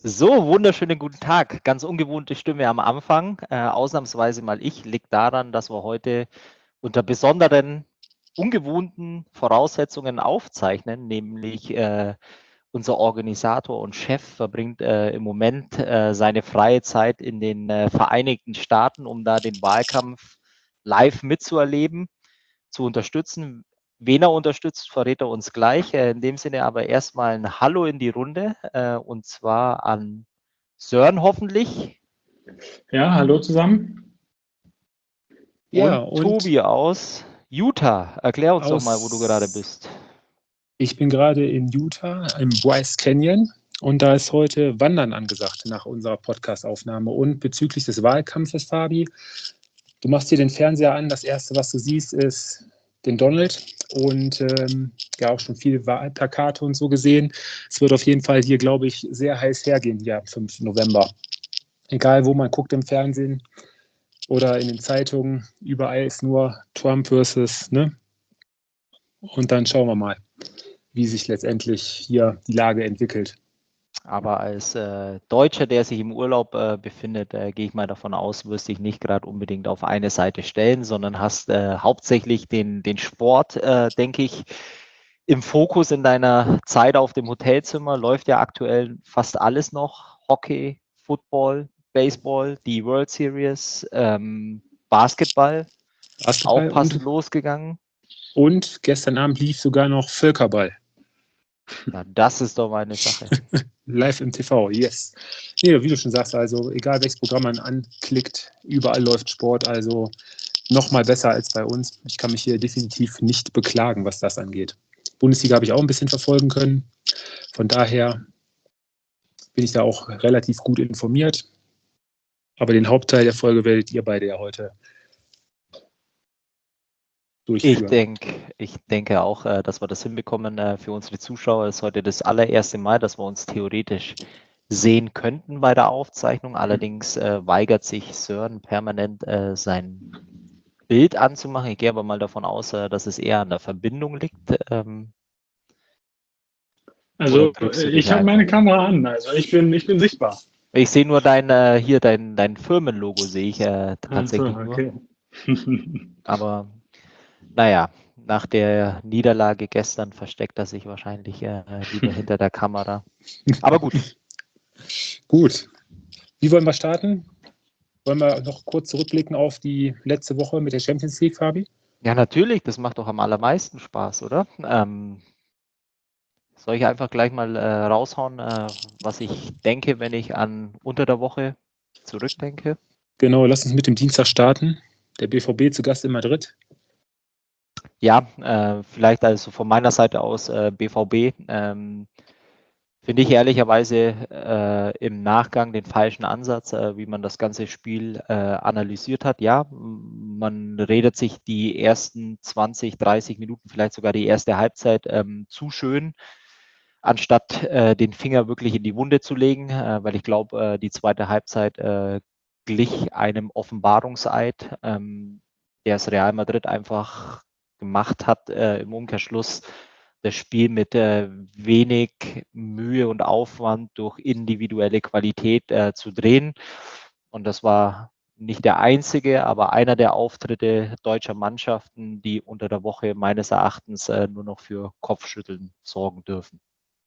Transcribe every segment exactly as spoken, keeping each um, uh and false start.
So, wunderschönen guten Tag. Ganz ungewohnte Stimme am Anfang. Äh, ausnahmsweise mal ich. Liegt daran, dass wir heute unter besonderen, ungewohnten Voraussetzungen aufzeichnen, nämlich äh, unser Organisator und Chef verbringt äh, im Moment äh, seine freie Zeit in den äh, Vereinigten Staaten, um da den Wahlkampf live mitzuerleben, zu unterstützen. Wen er unterstützt, verrät er uns gleich. Äh, in dem Sinne aber erstmal ein Hallo in die Runde, äh, und zwar an Sören hoffentlich. Ja, hallo zusammen. Und Ja, und Tobi aus Utah. Erklär uns doch mal, wo du gerade aus, bist. ich bin gerade in Utah im Bryce Canyon und da ist heute Wandern angesagt nach unserer Podcast-Aufnahme. Und bezüglich des Wahlkampfes, Fabi, du machst hier den Fernseher an, das Erste, was du siehst, ist den Donald und ähm, ja auch schon viele Wahlplakate und so gesehen. Es wird auf jeden Fall hier, glaube ich, sehr heiß hergehen hier am fünften November. Egal, wo man guckt im Fernsehen oder in den Zeitungen, überall ist nur Trump versus, ne? Und dann schauen wir mal, wie sich letztendlich hier die Lage entwickelt. Aber als äh, Deutscher, der sich im Urlaub äh, befindet, äh, gehe ich mal davon aus, wirst dich nicht gerade unbedingt auf eine Seite stellen, sondern hast äh, hauptsächlich den, den Sport, äh, denke ich, im Fokus in deiner Zeit auf dem Hotelzimmer. Läuft ja aktuell fast alles noch. Hockey, Football, Baseball, die World Series, ähm, Basketball, auch Basketball passend und, losgegangen. und gestern Abend lief sogar noch Völkerball. Na, das ist doch meine Sache. Live im T V, yes. Nee, wie du schon sagst, also egal welches Programm man anklickt, überall läuft Sport, also nochmal besser als bei uns. Ich kann mich hier definitiv nicht beklagen, was das angeht. Bundesliga habe ich auch ein bisschen verfolgen können. Von daher bin ich da auch relativ gut informiert. Aber den Hauptteil der Folge werdet ihr beide ja heute durchführen. Ich denke, ich denke auch, äh, dass wir das hinbekommen. Äh, für unsere Zuschauer ist heute das allererste Mal, dass wir uns theoretisch sehen könnten bei der Aufzeichnung. Allerdings äh, weigert sich Sören permanent äh, sein Bild anzumachen. Ich gehe aber mal davon aus, äh, dass es eher an der Verbindung liegt. Ähm, Also oder drückst du äh, dich ich habe meine einfach? Kamera an, also ich bin, ich bin sichtbar. Ich sehe nur dein, äh, hier dein, dein Firmenlogo, sehe ich äh, Also, tatsächlich nur. okay. Aber naja, nach der Niederlage gestern versteckt er sich wahrscheinlich äh, lieber hinter der Kamera. Aber gut. Gut. Wie wollen wir starten? Wollen wir noch kurz zurückblicken auf die letzte Woche mit der Champions League, Fabi? Ja, natürlich, das macht doch am allermeisten Spaß, oder? Ähm, soll ich einfach gleich mal äh, raushauen, äh, was ich denke, wenn ich an unter der Woche zurückdenke? Genau, lass uns mit dem Dienstag starten. Der B V B zu Gast in Madrid. Ja, äh, vielleicht also von meiner Seite aus äh, B V B. Ähm, Finde ich ehrlicherweise äh, im Nachgang den falschen Ansatz, äh, wie man das ganze Spiel äh, analysiert hat. Ja, man redet sich die ersten zwanzig, dreißig Minuten, vielleicht sogar die erste Halbzeit ähm, zu schön, anstatt äh, den Finger wirklich in die Wunde zu legen, äh, weil ich glaube, äh, die zweite Halbzeit äh, glich einem Offenbarungseid, ähm, der es Real Madrid einfach gemacht hat, äh, im Umkehrschluss das Spiel mit äh, wenig Mühe und Aufwand durch individuelle Qualität äh, zu drehen. Und das war nicht der einzige, aber einer der Auftritte deutscher Mannschaften, die unter der Woche meines Erachtens äh, nur noch für Kopfschütteln sorgen dürfen.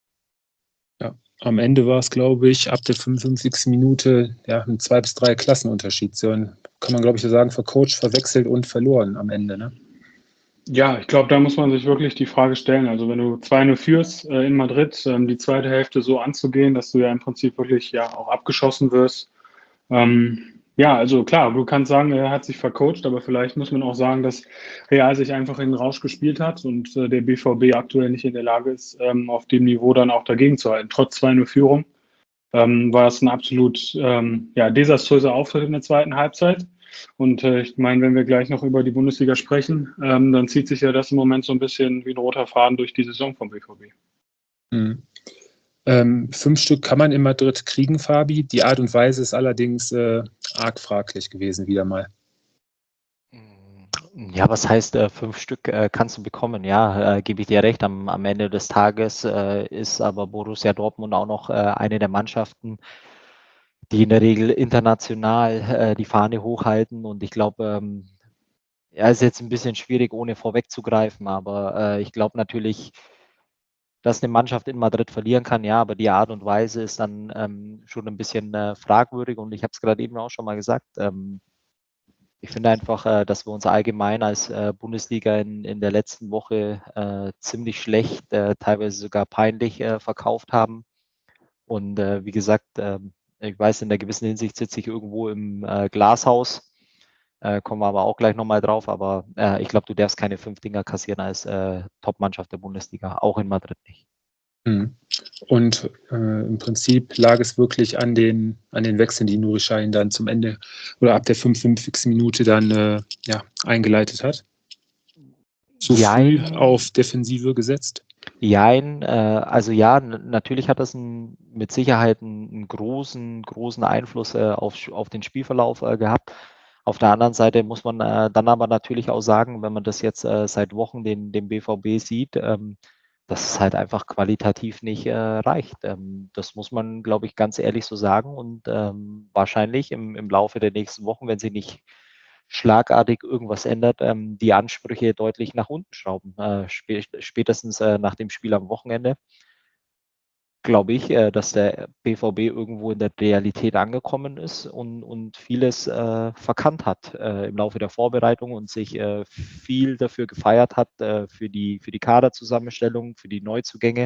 Ja, am Ende war es, glaube ich, ab der fünfundfünfzigsten Minute ja, ein zwei bis drei Klassenunterschied. So ein, kann man, glaube ich, so sagen, vercoacht, verwechselt und verloren am Ende. Ne? Ja, ich glaube, da muss man sich wirklich die Frage stellen. Also wenn du zwei null führst äh, in Madrid, ähm, die zweite Hälfte so anzugehen, dass du ja im Prinzip wirklich ja auch abgeschossen wirst. Ähm, ja, also klar, du kannst sagen, er hat sich vercoacht, aber vielleicht muss man auch sagen, dass Real sich einfach in den Rausch gespielt hat und äh, der B V B aktuell nicht in der Lage ist, ähm, auf dem Niveau dann auch dagegen zu halten. Trotz zwei null Führung ähm, war es ein absolut ähm, ja, desaströser Auftritt in der zweiten Halbzeit. Und äh, ich meine, wenn wir gleich noch über die Bundesliga sprechen, ähm, dann zieht sich ja das im Moment so ein bisschen wie ein roter Faden durch die Saison vom B V B. Mhm. Ähm, fünf Stück kann man in Madrid kriegen, Fabi. Die Art und Weise ist allerdings äh, arg fraglich gewesen, wieder mal. Ja, was heißt, äh, fünf Stück äh, kannst du bekommen? Ja, äh, gebe ich dir recht. Am, am Ende des Tages äh, ist aber Borussia Dortmund auch noch äh, eine der Mannschaften, die in der Regel international äh, die Fahne hochhalten. Und ich glaube, ähm, ja, ist jetzt ein bisschen schwierig, ohne vorwegzugreifen, aber äh, ich glaube natürlich, dass eine Mannschaft in Madrid verlieren kann, ja, aber die Art und Weise ist dann ähm, schon ein bisschen äh, fragwürdig. Und ich habe es gerade eben auch schon mal gesagt, ähm, ich finde einfach, äh, dass wir uns allgemein als äh, Bundesliga in, in der letzten Woche äh, ziemlich schlecht, äh, teilweise sogar peinlich äh, verkauft haben. Und äh, wie gesagt, ähm, ich weiß, in einer gewissen Hinsicht sitze ich irgendwo im äh, Glashaus, äh, kommen wir aber auch gleich nochmal drauf. Aber äh, ich glaube, du darfst keine fünf Dinger kassieren als äh, Top-Mannschaft der Bundesliga, auch in Madrid nicht. Mhm. Und äh, im Prinzip lag es wirklich an den, an den Wechseln, die Nuri Sahin dann zum Ende oder ab der fünfundfünfzigsten Minute dann äh, ja, eingeleitet hat. Zu früh Jein, auf Defensive gesetzt. jein, äh, also ja, n- natürlich hat das ein, mit Sicherheit einen, einen großen, großen Einfluss äh, auf, sch- auf den Spielverlauf äh, gehabt. Auf der anderen Seite muss man äh, dann aber natürlich auch sagen, wenn man das jetzt äh, seit Wochen den, den B V B sieht, ähm, dass es halt einfach qualitativ nicht äh, reicht. Ähm, das muss man, glaube ich, ganz ehrlich so sagen. Und ähm, wahrscheinlich im, im Laufe der nächsten Wochen, wenn sie nicht schlagartig irgendwas ändert, ähm, die Ansprüche deutlich nach unten schrauben. Äh, spä spätestens äh, nach dem Spiel am Wochenende glaube ich, äh, dass der B V B irgendwo in der Realität angekommen ist und, und vieles äh, verkannt hat äh, im Laufe der Vorbereitung und sich äh, viel dafür gefeiert hat, äh, für die, für die Kaderzusammenstellung, für die Neuzugänge.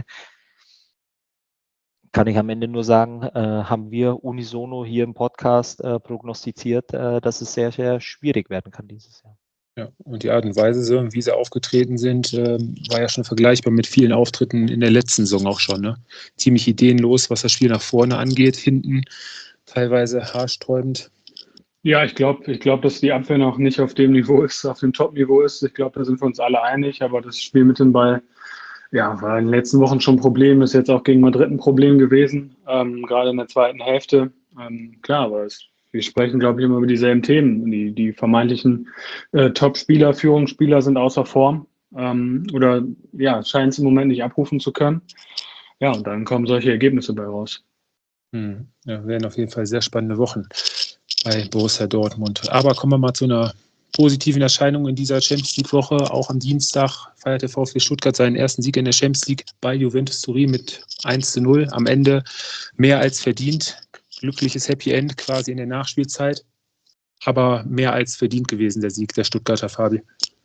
Kann ich am Ende nur sagen, äh, haben wir unisono hier im Podcast äh, prognostiziert, äh, dass es sehr, sehr schwierig werden kann dieses Jahr. Ja, und die Art und Weise, so, wie sie aufgetreten sind, ähm, war ja schon vergleichbar mit vielen Auftritten in der letzten Saison auch schon. Ne? Ziemlich ideenlos, was das Spiel nach vorne angeht, hinten teilweise haarsträubend. Ja, ich glaube, ich glaube, dass die Abwehr noch nicht auf dem Niveau ist, auf dem Top-Niveau ist. Ich glaube, da sind wir uns alle einig. Aber das Spiel mit dem Ball, ja, war in den letzten Wochen schon ein Problem. Ist jetzt auch gegen Madrid ein Problem gewesen, ähm, gerade in der zweiten Hälfte. Ähm, klar, aber es, wir sprechen, glaube ich, immer über dieselben Themen. Die, die vermeintlichen äh, Top-Spieler, Führungsspieler sind außer Form ähm, oder ja, scheinen es im Moment nicht abrufen zu können. Ja, und dann kommen solche Ergebnisse bei raus. Hm. Ja, werden auf jeden Fall sehr spannende Wochen bei Borussia Dortmund. Aber kommen wir mal zu einer positiven Erscheinung in dieser Champions League-Woche. Auch am Dienstag feiert der VfB Stuttgart seinen ersten Sieg in der Champions League bei Juventus Turin mit eins zu null. Am Ende mehr als verdient. Glückliches Happy End quasi in der Nachspielzeit. Aber mehr als verdient gewesen, der Sieg der Stuttgarter, Fabi.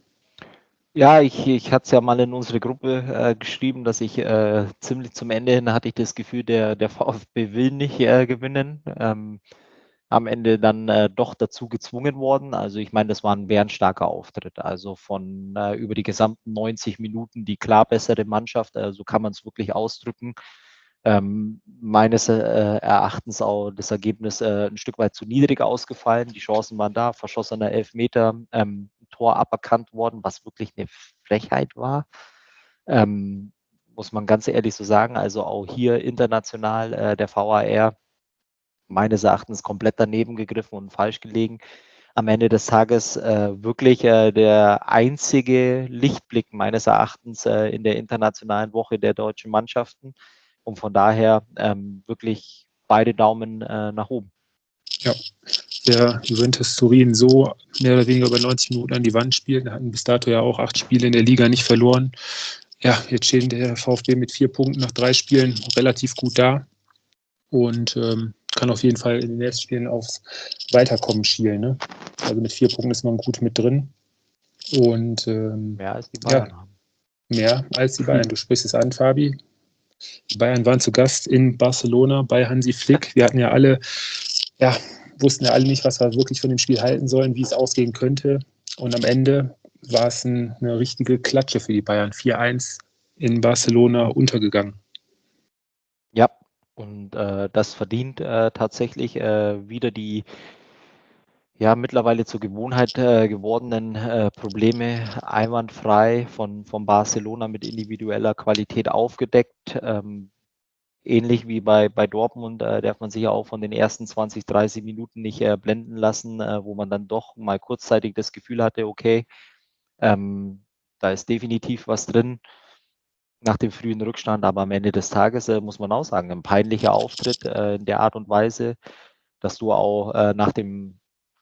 Ja, ich, ich hatte es ja mal in unsere Gruppe äh, geschrieben, dass ich äh, ziemlich zum Ende hin hatte ich das Gefühl, der, der VfB will nicht äh, gewinnen. Ähm, am Ende dann äh, doch dazu gezwungen worden. Also ich meine, das war ein bärenstarker Auftritt. Also von äh, über die gesamten neunzig Minuten die klar bessere Mannschaft, äh, so kann man es wirklich ausdrücken. Ähm, meines äh, Erachtens auch das Ergebnis äh, ein Stück weit zu niedrig ausgefallen. Die Chancen waren da, verschossener Elfmeter, ähm, Tor aberkannt worden, was wirklich eine Frechheit war. Ähm, muss man ganz ehrlich so sagen. Also auch hier international äh, der V A R meines Erachtens komplett daneben gegriffen und falsch gelegen. Am Ende des Tages äh, wirklich äh, der einzige Lichtblick meines Erachtens äh, in der internationalen Woche der deutschen Mannschaften. Und von daher ähm, wirklich beide Daumen äh, nach oben. Ja, der Juventus Turin so mehr oder weniger über neunzig Minuten an die Wand spielt. Wir hatten bis dato ja auch acht Spiele in der Liga nicht verloren. Ja, jetzt steht der VfB mit vier Punkten nach drei Spielen relativ gut da und ähm, kann auf jeden Fall in den nächsten Spielen aufs Weiterkommen schielen. Ne? Also mit vier Punkten ist man gut mit drin. Und ähm, Mehr als die ja, Bayern haben. mehr als die Bayern. Du sprichst es an, Fabi. Die Bayern waren zu Gast in Barcelona bei Hansi Flick. Wir hatten ja alle, ja, wussten ja alle nicht, was wir wirklich von dem Spiel halten sollen, wie es ausgehen könnte. Und am Ende war es ein, eine richtige Klatsche für die Bayern. vier eins in Barcelona untergegangen. Ja, und äh, das verdient äh, tatsächlich äh, wieder die ja mittlerweile zur Gewohnheit äh, gewordenen äh, Probleme einwandfrei von, von Barcelona mit individueller Qualität aufgedeckt. Ähm, ähnlich wie bei, bei Dortmund äh, darf man sich ja auch von den ersten zwanzig, dreißig Minuten nicht äh, blenden lassen, äh, wo man dann doch mal kurzzeitig das Gefühl hatte, okay, ähm, da ist definitiv was drin nach dem frühen Rückstand, aber am Ende des Tages äh, muss man auch sagen, ein peinlicher Auftritt äh, in der Art und Weise, dass du auch äh, nach dem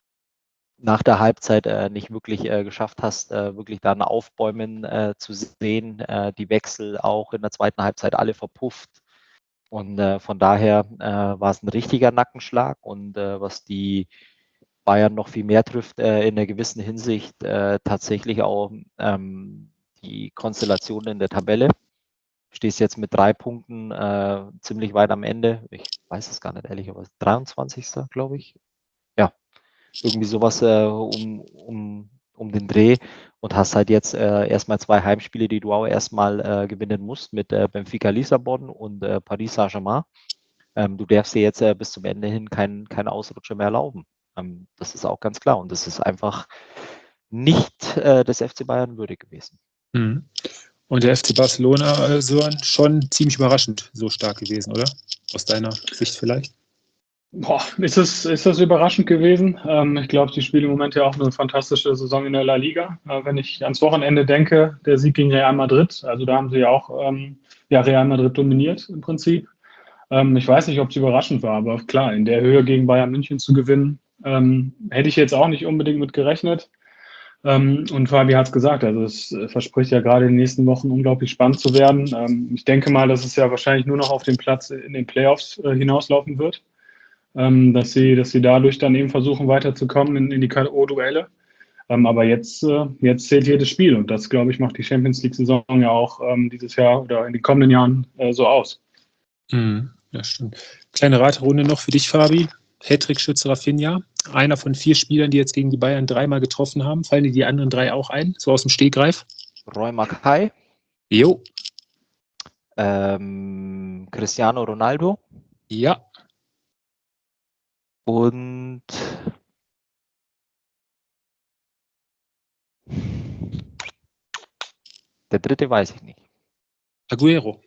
nach der Halbzeit äh, nicht wirklich äh, geschafft hast, äh, wirklich da ein Aufbäumen äh, zu sehen. Äh, die Wechsel auch in der zweiten Halbzeit alle verpufft. Und äh, von daher äh, war es ein richtiger Nackenschlag. Und äh, was die Bayern noch viel mehr trifft, äh, in einer gewissen Hinsicht äh, tatsächlich auch ähm, die Konstellation in der Tabelle. Stehst jetzt mit drei Punkten äh, ziemlich weit am Ende. Ich weiß es gar nicht ehrlich, aber dreiundzwanzigster glaube ich. Ja, irgendwie sowas äh, um, um, um den Dreh und hast halt jetzt äh, erstmal zwei Heimspiele, die du auch erstmal äh, gewinnen musst mit äh, Benfica Lissabon und äh, Paris Saint-Germain. Ähm, du darfst dir jetzt äh, bis zum Ende hin keinen kein Ausrutscher mehr erlauben. Ähm, das ist auch ganz klar und das ist einfach nicht äh, des F C Bayern würdig gewesen. Mhm. Und der F C Barcelona, äh, Sören, schon ziemlich überraschend so stark gewesen, oder? Aus deiner Sicht vielleicht? Boah, ist das, ist das überraschend gewesen? Ähm, ich glaube, die spielen im Moment ja auch eine fantastische Saison in der La Liga. Äh, wenn ich ans Wochenende denke, der Sieg gegen Real Madrid, also da haben sie ja auch ähm, ja, Real Madrid dominiert im Prinzip. Ähm, ich weiß nicht, ob es überraschend war, aber klar, in der Höhe gegen Bayern München zu gewinnen, ähm, hätte ich jetzt auch nicht unbedingt mit gerechnet. Ähm, und Fabi hat es gesagt, also es äh, verspricht ja gerade in den nächsten Wochen unglaublich spannend zu werden. Ähm, ich denke mal, dass es ja wahrscheinlich nur noch auf den Platz in den Playoffs äh, hinauslaufen wird, ähm, dass sie, dass sie dadurch dann eben versuchen weiterzukommen in, in die K O-Duelle. Ähm, aber jetzt, äh, jetzt zählt jedes Spiel und das, glaube ich, macht die Champions League-Saison ja auch ähm, dieses Jahr oder in den kommenden Jahren äh, so aus. Mhm, ja, stimmt. Kleine Raterunde noch für dich, Fabi. Hattrick-Schütze Rafinha, einer von vier Spielern, die jetzt gegen die Bayern dreimal getroffen haben. Fallen dir die anderen drei auch ein, so aus dem Stegreif? Roy Mackay, Jo. ähm, Cristiano Ronaldo Ja. und der dritte weiß ich nicht. Aguero.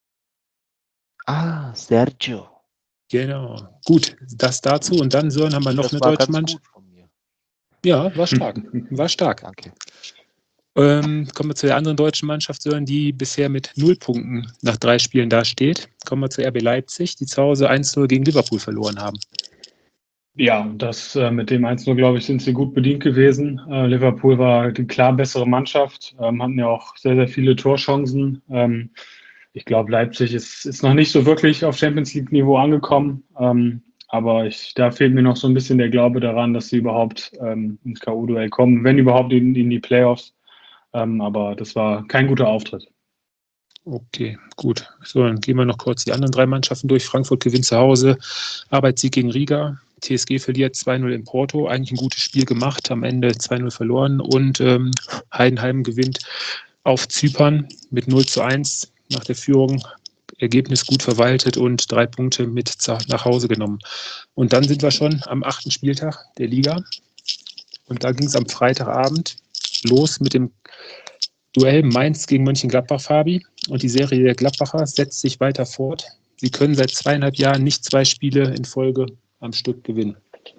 Ah, Sergio. Genau. Gut, das dazu. Und dann, Sören, haben wir noch Das eine war deutsche ganz Mannschaft. gut von mir. Ja, war stark. War stark. Danke. Ähm, kommen wir zu der anderen deutschen Mannschaft, Sören, die bisher mit null Punkten nach drei Spielen dasteht. Kommen wir zu R B Leipzig, die zu Hause eins null gegen Liverpool verloren haben. Ja, das äh, mit dem eins null, glaube ich, sind sie gut bedient gewesen. Äh, Liverpool war die klar bessere Mannschaft, ähm, hatten ja auch sehr, sehr viele Torchancen. Ähm, ich glaube, Leipzig ist, ist noch nicht so wirklich auf Champions League-Niveau angekommen. Ähm, aber ich, da fehlt mir noch so ein bisschen der Glaube daran, dass sie überhaupt ähm, ins K O-Duell kommen, wenn überhaupt in, in die Playoffs. Ähm, aber das war kein guter Auftritt. Okay, gut. So, dann gehen wir noch kurz die anderen drei Mannschaften durch. Frankfurt gewinnt zu Hause, Arbeitssieg gegen Riga. T S G verliert zwei null in Porto. Eigentlich ein gutes Spiel gemacht, am Ende zwei null verloren. Und ähm, Heidenheim gewinnt auf Zypern mit null zu eins nach der Führung. Ergebnis gut verwaltet und drei Punkte mit nach Hause genommen. Und dann sind wir schon am achten Spieltag der Liga. Und da ging es am Freitagabend los mit dem Duell Mainz gegen Mönchengladbach, Fabi. Und die Serie der Gladbacher setzt sich weiter fort. Sie können seit zweieinhalb Jahren nicht zwei Spiele in Folge am Stück gewinnen.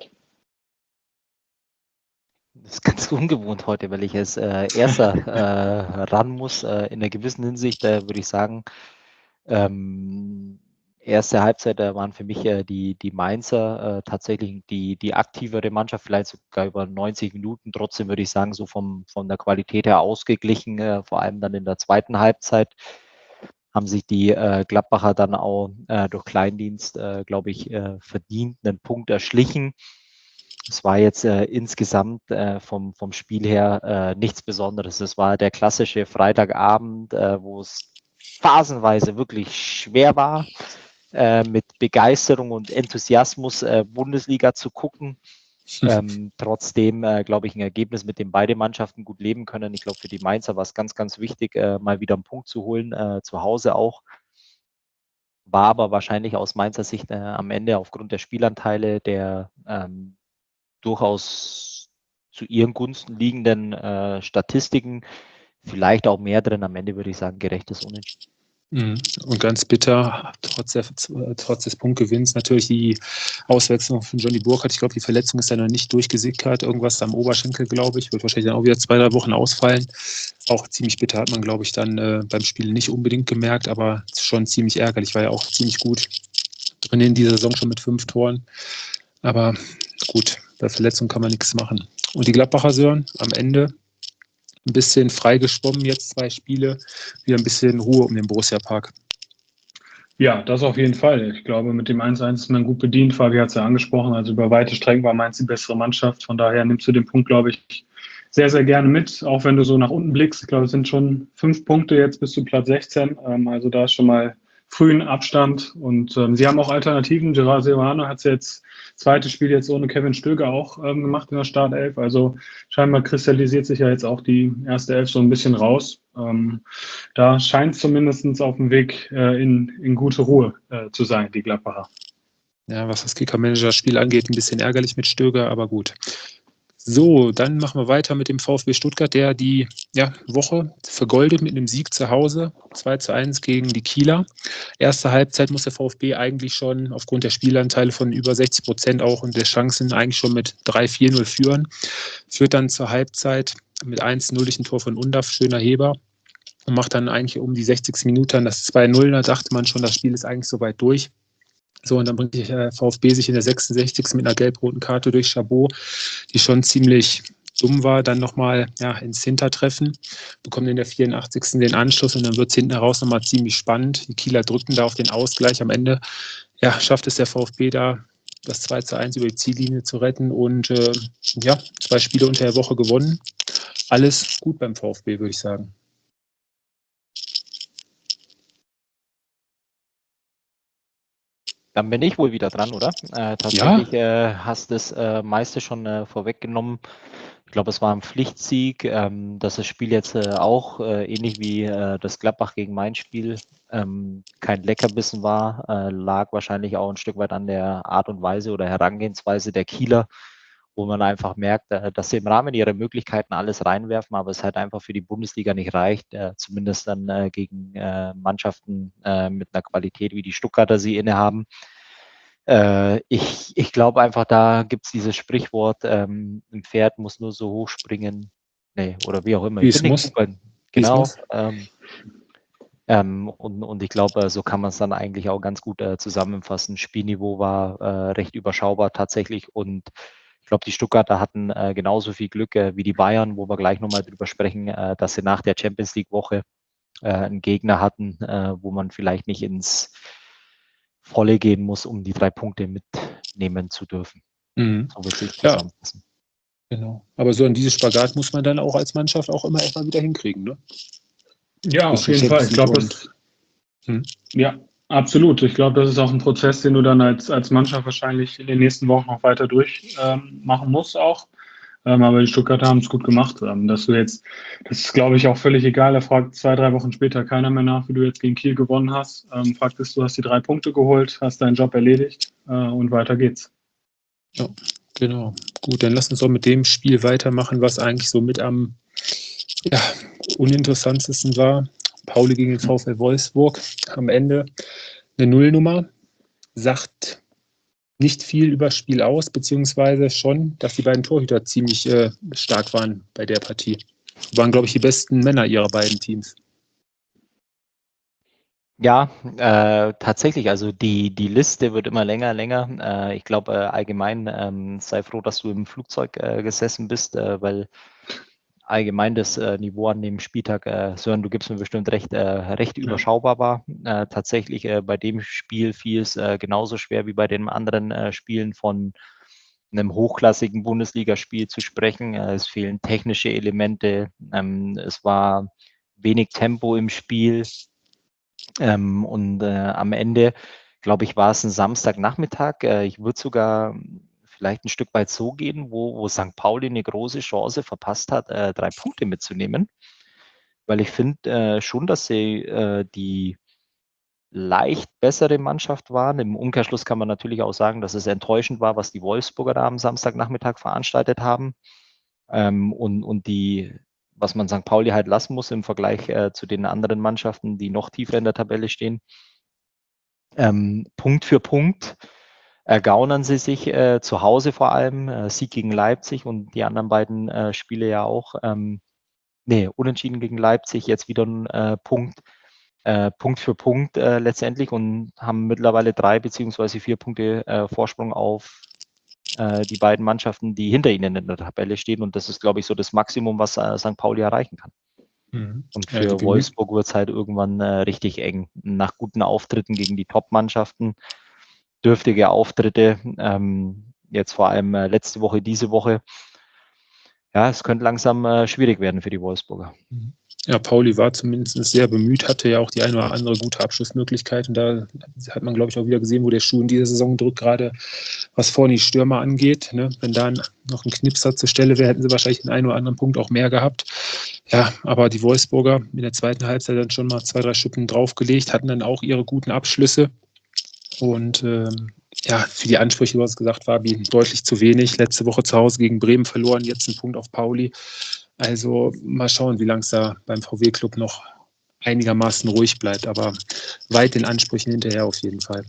Das ist ganz ungewohnt heute, weil ich als äh, Erster äh, ran muss. Äh, in einer gewissen Hinsicht äh, würde ich sagen, ähm, erste Halbzeit äh, waren für mich äh, die, die Mainzer äh, tatsächlich die, die aktivere Mannschaft, vielleicht sogar über neunzig Minuten. Trotzdem würde ich sagen, so vom, von der Qualität her ausgeglichen, äh, vor allem dann in der zweiten Halbzeit haben sich die äh, Gladbacher dann auch äh, durch Kleindienst, äh, glaube ich, äh, verdient einen Punkt erschlichen. Es war jetzt äh, insgesamt äh, vom, vom Spiel her äh, nichts Besonderes. Es war der klassische Freitagabend, äh, wo es phasenweise wirklich schwer war, äh, mit Begeisterung und Enthusiasmus äh, Bundesliga zu gucken. Ähm, trotzdem, äh, glaube ich, ein Ergebnis, mit dem beide Mannschaften gut leben können. Ich glaube, für die Mainzer war es ganz, ganz wichtig, äh, mal wieder einen Punkt zu holen, äh, zu Hause auch. War aber wahrscheinlich aus Mainzer Sicht äh, am Ende aufgrund der Spielanteile, der ähm, durchaus zu ihren Gunsten liegenden äh, Statistiken, vielleicht auch mehr drin. Am Ende würde ich sagen, gerechtes Unentschieden. Und ganz bitter, trotz, der, trotz des Punktgewinns, natürlich die Auswechslung von Johnny Burkhardt. Ich glaube, die Verletzung ist ja noch nicht durchgesickert. Irgendwas am Oberschenkel, glaube ich. Wird wahrscheinlich dann auch wieder zwei, drei Wochen ausfallen. Auch ziemlich bitter, hat man, glaube ich, dann äh, beim Spiel nicht unbedingt gemerkt, aber schon ziemlich ärgerlich. War ja auch ziemlich gut drin in dieser Saison schon mit fünf Toren. Aber gut, bei Verletzung kann man nichts machen. Und die Gladbacher Sören am Ende ein bisschen frei geschwommen, jetzt zwei Spiele, wieder ein bisschen Ruhe um den Borussia-Park. Ja, das auf jeden Fall. Ich glaube, mit dem eins eins ist man gut bedient. Fabi hat es ja angesprochen. Also über weite Strecken war Mainz die bessere Mannschaft. Von daher nimmst du den Punkt, glaube ich, sehr, sehr gerne mit. Auch wenn du so nach unten blickst. Ich glaube, es sind schon fünf Punkte jetzt bis zu Platz sechzehn. Also da ist schon mal frühen Abstand. Und ähm, sie haben auch Alternativen. Gerard Serrano hat es jetzt zweites Spiel jetzt ohne Kevin Stöger auch ähm, gemacht in der Startelf. Also scheinbar kristallisiert sich ja jetzt auch die erste Elf so ein bisschen raus. Ähm, da scheint es zumindest auf dem Weg äh, in, in gute Ruhe äh, zu sein, die Gladbacher. Ja, was das Kicker-Manager-Spiel angeht, ein bisschen ärgerlich mit Stöger, aber gut. So, dann machen wir weiter mit dem VfB Stuttgart, der die ja, Woche vergoldet mit einem Sieg zu Hause, zwei zu eins gegen die Kieler. Erste Halbzeit muss der VfB eigentlich schon aufgrund der Spielanteile von über sechzig Prozent auch und der Chancen eigentlich schon mit drei vier null führen. Führt dann zur Halbzeit mit eins zu null durch ein Tor von Undav, schöner Heber. Und macht dann eigentlich um die sechzigste Minute das zwei null. Da dachte man schon, das Spiel ist eigentlich soweit durch. So, und dann bringt der VfB sich in der sechsundsechzigsten mit einer gelb-roten Karte durch Chabot, die schon ziemlich dumm war, dann nochmal ja, ins Hintertreffen, bekommen in der vierundachtzigsten den Anschluss und dann wird es hinten heraus nochmal ziemlich spannend. Die Kieler drückten da auf den Ausgleich. Am Ende ja, schafft es der VfB da, das zwei zu eins über die Ziellinie zu retten und äh, ja, zwei Spiele unter der Woche gewonnen. Alles gut beim VfB, würde ich sagen. Dann bin ich wohl wieder dran, oder? Äh, tatsächlich ja. äh, hast du das äh, meiste schon äh, vorweggenommen. Ich glaube, es war ein Pflichtsieg, ähm, dass das Spiel jetzt äh, auch äh, ähnlich wie äh, das Gladbach gegen Mainz-Spiel ähm, kein Leckerbissen war, äh, lag wahrscheinlich auch ein Stück weit an der Art und Weise oder Herangehensweise der Kieler, wo man einfach merkt, äh, dass sie im Rahmen ihrer Möglichkeiten alles reinwerfen, aber es halt einfach für die Bundesliga nicht reicht, äh, zumindest dann äh, gegen äh, Mannschaften äh, mit einer Qualität, wie die Stuttgarter sie innehaben. Äh, ich ich glaube einfach, da gibt es dieses Sprichwort, ähm, ein Pferd muss nur so hoch springen, nee, oder wie auch immer. Wie es muss. Genau. Ähm, ähm, und, und ich glaube, so kann man es dann eigentlich auch ganz gut äh, zusammenfassen. Spielniveau war äh, recht überschaubar tatsächlich und ich glaube, die Stuttgarter hatten äh, genauso viel Glück äh, wie die Bayern, wo wir gleich nochmal drüber sprechen, äh, dass sie nach der Champions League-Woche äh, einen Gegner hatten, äh, wo man vielleicht nicht ins Volle gehen muss, um die drei Punkte mitnehmen zu dürfen. Mhm. So würde ich ja, zusammenfassen. Genau. Aber so an dieses Spagat muss man dann auch als Mannschaft auch immer erstmal wieder hinkriegen, ne? Ja, auf jeden Fall. Ich glaube, das. Hm. Ja, absolut. Ich glaube, das ist auch ein Prozess, den du dann als, als Mannschaft wahrscheinlich in den nächsten Wochen noch weiter durchmachen ähm, musst auch. Ähm, aber die Stuttgarter haben es gut gemacht. Ähm, dass du jetzt, das ist, glaube ich, auch völlig egal. Da fragt zwei, drei Wochen später keiner mehr nach, wie du jetzt gegen Kiel gewonnen hast. Ähm, Fakt ist, du hast die drei Punkte geholt, hast deinen Job erledigt äh, und weiter geht's. Ja, genau. Gut, dann lass uns doch mit dem Spiel weitermachen, was eigentlich so mit am ja, uninteressantesten war. Pauli gegen den VfL Wolfsburg. Am Ende eine Nullnummer. Sagt nicht viel über das Spiel aus, beziehungsweise schon, dass die beiden Torhüter ziemlich äh, stark waren bei der Partie. Waren, glaube ich, die besten Männer ihrer beiden Teams. Ja, äh, tatsächlich. Also die, die Liste wird immer länger, länger. Äh, ich glaube äh, allgemein, ähm, sei froh, dass du im Flugzeug äh, gesessen bist, äh, weil allgemein das äh, Niveau an dem Spieltag, äh, Sören, du gibst mir bestimmt recht, äh, recht ja. überschaubar war. Äh, tatsächlich äh, bei dem Spiel fiel es äh, genauso schwer wie bei den anderen äh, Spielen von einem hochklassigen Bundesligaspiel zu sprechen. Äh, es fehlen technische Elemente. Ähm, es war wenig Tempo im Spiel. Ähm, und äh, am Ende, glaube ich, war es ein Samstagnachmittag. Äh, ich würde sogar vielleicht ein Stück weit so gehen, wo, wo Sankt Pauli eine große Chance verpasst hat, äh, drei Punkte mitzunehmen. Weil ich finde äh, schon, dass sie äh, die leicht bessere Mannschaft waren. Im Umkehrschluss kann man natürlich auch sagen, dass es enttäuschend war, was die Wolfsburger da am Samstagnachmittag veranstaltet haben. Ähm, und, und die was man Sankt Pauli halt lassen muss im Vergleich äh, zu den anderen Mannschaften, die noch tiefer in der Tabelle stehen. Ähm, Punkt für Punkt ergaunern sie sich äh, zu Hause vor allem, äh, Sieg gegen Leipzig und die anderen beiden äh, Spiele ja auch. Ähm, nee, unentschieden gegen Leipzig, jetzt wieder ein äh, Punkt. Äh, Punkt für Punkt äh, letztendlich und haben mittlerweile drei beziehungsweise vier Punkte äh, Vorsprung auf äh, die beiden Mannschaften, die hinter ihnen in der Tabelle stehen. Und das ist, glaube ich, so das Maximum, was äh, Sankt Pauli erreichen kann. Mhm. Und Ja, die für bemüht- Wolfsburg wird es halt irgendwann äh, richtig eng. Nach guten Auftritten gegen die Top-Mannschaften, dürftige Auftritte, ähm, jetzt vor allem äh, letzte Woche, diese Woche. Ja, es könnte langsam äh, schwierig werden für die Wolfsburger. Ja, Pauli war zumindest sehr bemüht, hatte ja auch die eine oder andere gute Abschlussmöglichkeit. Und da hat man, glaube ich, auch wieder gesehen, wo der Schuh in dieser Saison drückt, gerade was vorne die Stürmer angeht. Ne? Wenn da noch ein Knipser zur Stelle wäre, hätten sie wahrscheinlich den einen oder anderen Punkt auch mehr gehabt. Ja, aber die Wolfsburger in der zweiten Halbzeit dann schon mal zwei, drei Schippen draufgelegt, hatten dann auch ihre guten Abschlüsse. Und ähm, ja, für die Ansprüche, du hast gesagt, Fabi, deutlich zu wenig. Letzte Woche zu Hause gegen Bremen verloren, jetzt ein Punkt auf Pauli. Also mal schauen, wie lange es da beim V W-Club noch einigermaßen ruhig bleibt, aber weit den Ansprüchen hinterher auf jeden Fall.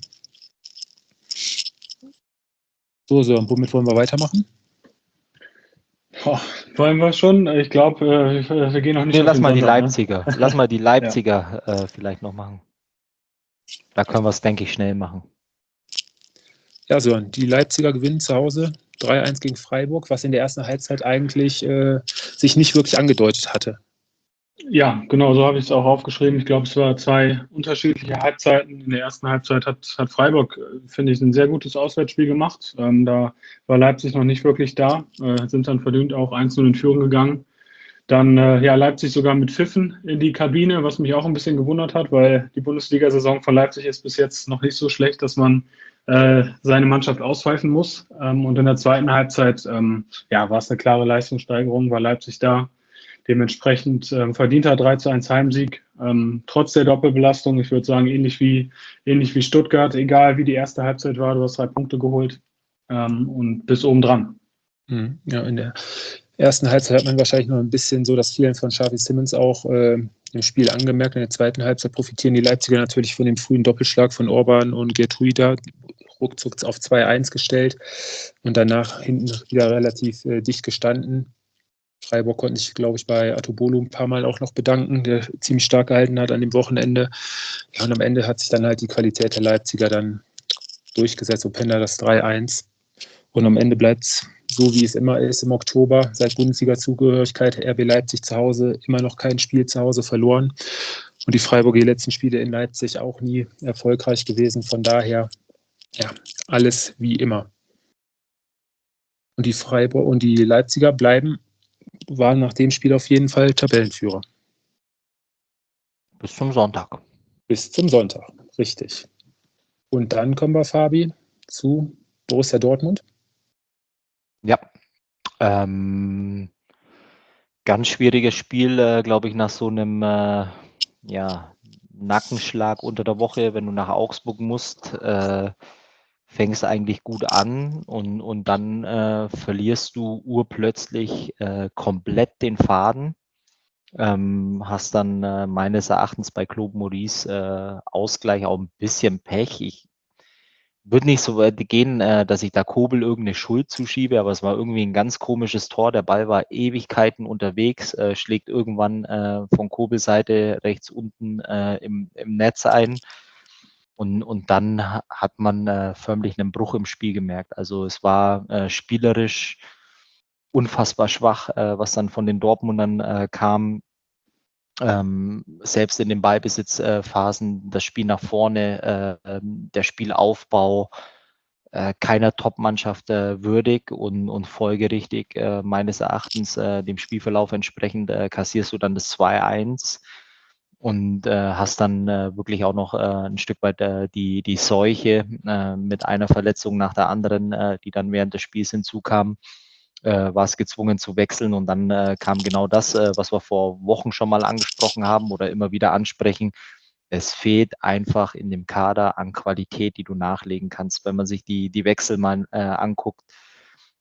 So, so, und womit wollen wir weitermachen? Oh, wollen wir schon? Ich glaube, äh, wir gehen noch nicht Nee, auf lass den mal die Sonntag, Leipziger. Ne? Lass mal die Leipziger ja. äh, vielleicht noch machen. Da können wir es, denke ich, schnell machen. Ja, so, die Leipziger gewinnen zu Hause drei eins gegen Freiburg, was in der ersten Halbzeit eigentlich äh, sich nicht wirklich angedeutet hatte. Ja, genau, so habe ich es auch aufgeschrieben. Ich glaube, es war zwei unterschiedliche Halbzeiten. In der ersten Halbzeit hat, hat Freiburg, finde ich, ein sehr gutes Auswärtsspiel gemacht. Ähm, da war Leipzig noch nicht wirklich da, äh, sind dann verdient auch eins null in Führung gegangen. Dann äh, ja, Leipzig sogar mit Pfiffen in die Kabine, was mich auch ein bisschen gewundert hat, weil die Bundesliga-Saison von Leipzig ist bis jetzt noch nicht so schlecht, dass man äh, seine Mannschaft auspfeifen muss. Ähm, und in der zweiten Halbzeit ähm, ja, war es eine klare Leistungssteigerung, war Leipzig da. Dementsprechend ähm, verdienter drei zu eins Heimsieg, ähm, trotz der Doppelbelastung. Ich würde sagen, ähnlich wie, ähnlich wie Stuttgart, egal wie die erste Halbzeit war, du hast drei Punkte geholt ähm, und bis oben dran. Ja, in der ersten Halbzeit hat man wahrscheinlich noch ein bisschen so das Fehlen von Xavi Simons auch äh, im Spiel angemerkt. In der zweiten Halbzeit profitieren die Leipziger natürlich von dem frühen Doppelschlag von Orban und Gertruida, ruckzuck auf zwei eins gestellt und danach hinten wieder relativ äh, dicht gestanden. Freiburg konnte sich, glaube ich, bei Atobolo ein paar Mal auch noch bedanken, der ziemlich stark gehalten hat an dem Wochenende. Ja, und am Ende hat sich dann halt die Qualität der Leipziger dann durchgesetzt. Openda das drei eins. Und am Ende bleibt es so, wie es immer ist im Oktober, seit Bundesliga-Zugehörigkeit, R B Leipzig zu Hause, immer noch kein Spiel zu Hause verloren. Und die Freiburger, die letzten Spiele in Leipzig auch nie erfolgreich gewesen. Von daher, ja, alles wie immer. Und die Freiburg und die Leipziger bleiben, waren nach dem Spiel auf jeden Fall Tabellenführer. Bis zum Sonntag. Bis zum Sonntag, richtig. Und dann kommen wir, Fabi, zu Borussia Dortmund. Ja. Ähm, ganz schwieriges Spiel, äh, glaube ich, nach so einem äh, ja, Nackenschlag unter der Woche, wenn du nach Augsburg musst, äh, fängst eigentlich gut an und, und dann äh, verlierst du urplötzlich äh, komplett den Faden. Ähm, hast dann äh, meines Erachtens bei Claude Maurice äh, Ausgleich auch ein bisschen Pech. Ich würde nicht so weit gehen, äh, dass ich da Kobel irgendeine Schuld zuschiebe, aber es war irgendwie ein ganz komisches Tor. Der Ball war Ewigkeiten unterwegs, äh, schlägt irgendwann äh, von Kobels Seite rechts unten äh, im, im Netz ein. Und, und dann hat man äh, förmlich einen Bruch im Spiel gemerkt. Also es war äh, spielerisch unfassbar schwach, äh, was dann von den Dortmundern äh, kam. Ähm, selbst in den Ballbesitzphasen, äh, das Spiel nach vorne, äh, der Spielaufbau, äh, keiner Top-Mannschaft äh, würdig und, und folgerichtig äh, meines Erachtens äh, dem Spielverlauf entsprechend äh, kassierst du dann das zwei eins und äh, hast dann äh, wirklich auch noch äh, ein Stück weit äh, die, die Seuche äh, mit einer Verletzung nach der anderen, äh, die dann während des Spiels hinzukam. Äh, war es gezwungen zu wechseln und dann äh, kam genau das, äh, was wir vor Wochen schon mal angesprochen haben oder immer wieder ansprechen. Es fehlt einfach in dem Kader an Qualität, die du nachlegen kannst. Wenn man sich die, die Wechsel mal äh, anguckt,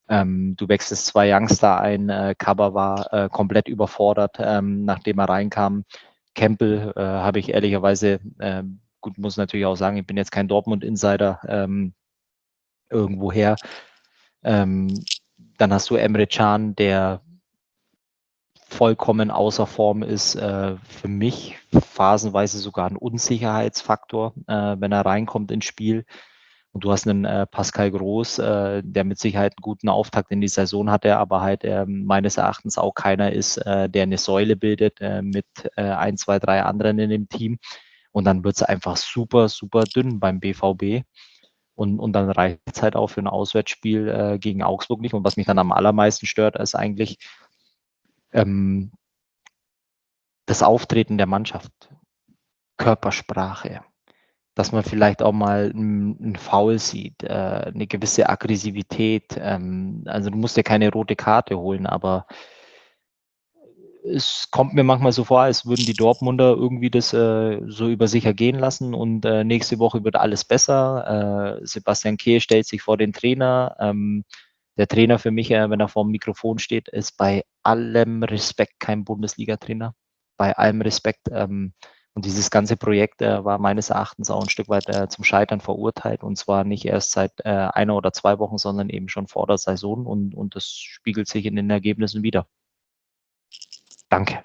Ähm, du wechselst zwei Youngster ein, äh, Kaba war äh, komplett überfordert, ähm, nachdem er reinkam. Campbell äh, habe ich ehrlicherweise, äh, gut, muss natürlich auch sagen, ich bin jetzt kein Dortmund-Insider ähm, irgendwoher. Ähm, dann hast du Emre Can, der vollkommen außer Form ist, äh, für mich phasenweise sogar ein Unsicherheitsfaktor, äh, wenn er reinkommt ins Spiel. Und du hast einen äh, Pascal Groß, äh, der mit Sicherheit einen guten Auftakt in die Saison hatte, aber halt äh, meines Erachtens auch keiner ist, äh, der eine Säule bildet äh, mit äh, ein, zwei, drei anderen in dem Team. Und dann wird es einfach super, super dünn beim B V B. Und, und dann reicht es halt auch für ein Auswärtsspiel äh, gegen Augsburg nicht. Und was mich dann am allermeisten stört, ist eigentlich ähm, das Auftreten der Mannschaft, Körpersprache, dass man vielleicht auch mal einen Foul sieht, äh, eine gewisse Aggressivität. Ähm, also du musst ja keine rote Karte holen, aber es kommt mir manchmal so vor, als würden die Dortmunder irgendwie das äh, so über sich ergehen lassen und äh, nächste Woche wird alles besser. Äh, Sebastian Kehl stellt sich vor den Trainer. Ähm, der Trainer für mich, äh, wenn er vor dem Mikrofon steht, ist bei allem Respekt kein Bundesliga-Trainer. Bei allem Respekt. Ähm, und dieses ganze Projekt äh, war meines Erachtens auch ein Stück weit äh, zum Scheitern verurteilt. Und zwar nicht erst seit äh, einer oder zwei Wochen, sondern eben schon vor der Saison. Und, und das spiegelt sich in den Ergebnissen wieder. Danke.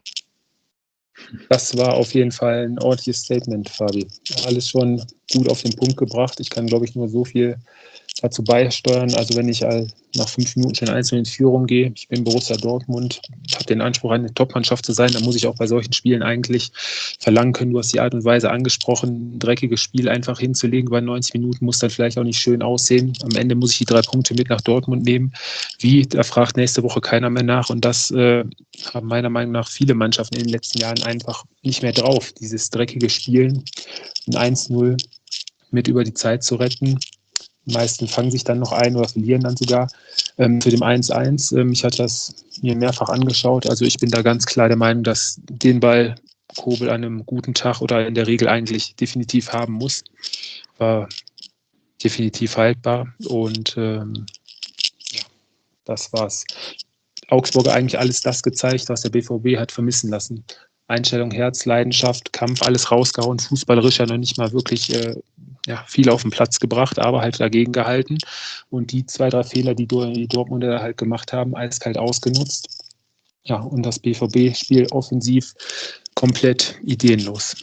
Das war auf jeden Fall ein ordentliches Statement, Fabi. Alles schon gut auf den Punkt gebracht. Ich kann, glaube ich, nur so viel dazu beisteuern. Also wenn ich nach fünf Minuten schon einzeln in Führung gehe, ich bin Borussia Dortmund, habe den Anspruch, eine Top-Mannschaft zu sein, dann muss ich auch bei solchen Spielen eigentlich verlangen können. Du hast die Art und Weise angesprochen, ein dreckiges Spiel einfach hinzulegen bei neunzig Minuten, muss dann vielleicht auch nicht schön aussehen. Am Ende muss ich die drei Punkte mit nach Dortmund nehmen. Wie, da fragt nächste Woche keiner mehr nach. Und das äh, haben meiner Meinung nach viele Mannschaften in den letzten Jahren einfach nicht mehr drauf. Dieses dreckige Spielen, ein eins null mit über die Zeit zu retten. Die meisten fangen sich dann noch ein oder verlieren dann sogar. Ähm, für den eins eins, ähm, ich hatte das mir mehrfach angeschaut, also ich bin da ganz klar der Meinung, dass den Ball Kobel an einem guten Tag oder in der Regel eigentlich definitiv haben muss. War definitiv haltbar und ähm, ja, das war's. Augsburg eigentlich alles das gezeigt, was der B V B hat vermissen lassen. Einstellung, Herz, Leidenschaft, Kampf, alles rausgehauen, fußballerisch ja noch nicht mal wirklich äh, ja, viel auf den Platz gebracht, aber halt dagegen gehalten. Und die zwei, drei Fehler, die die Dortmunder halt gemacht haben, eiskalt ausgenutzt. Ja, und das B V B-Spiel offensiv komplett ideenlos.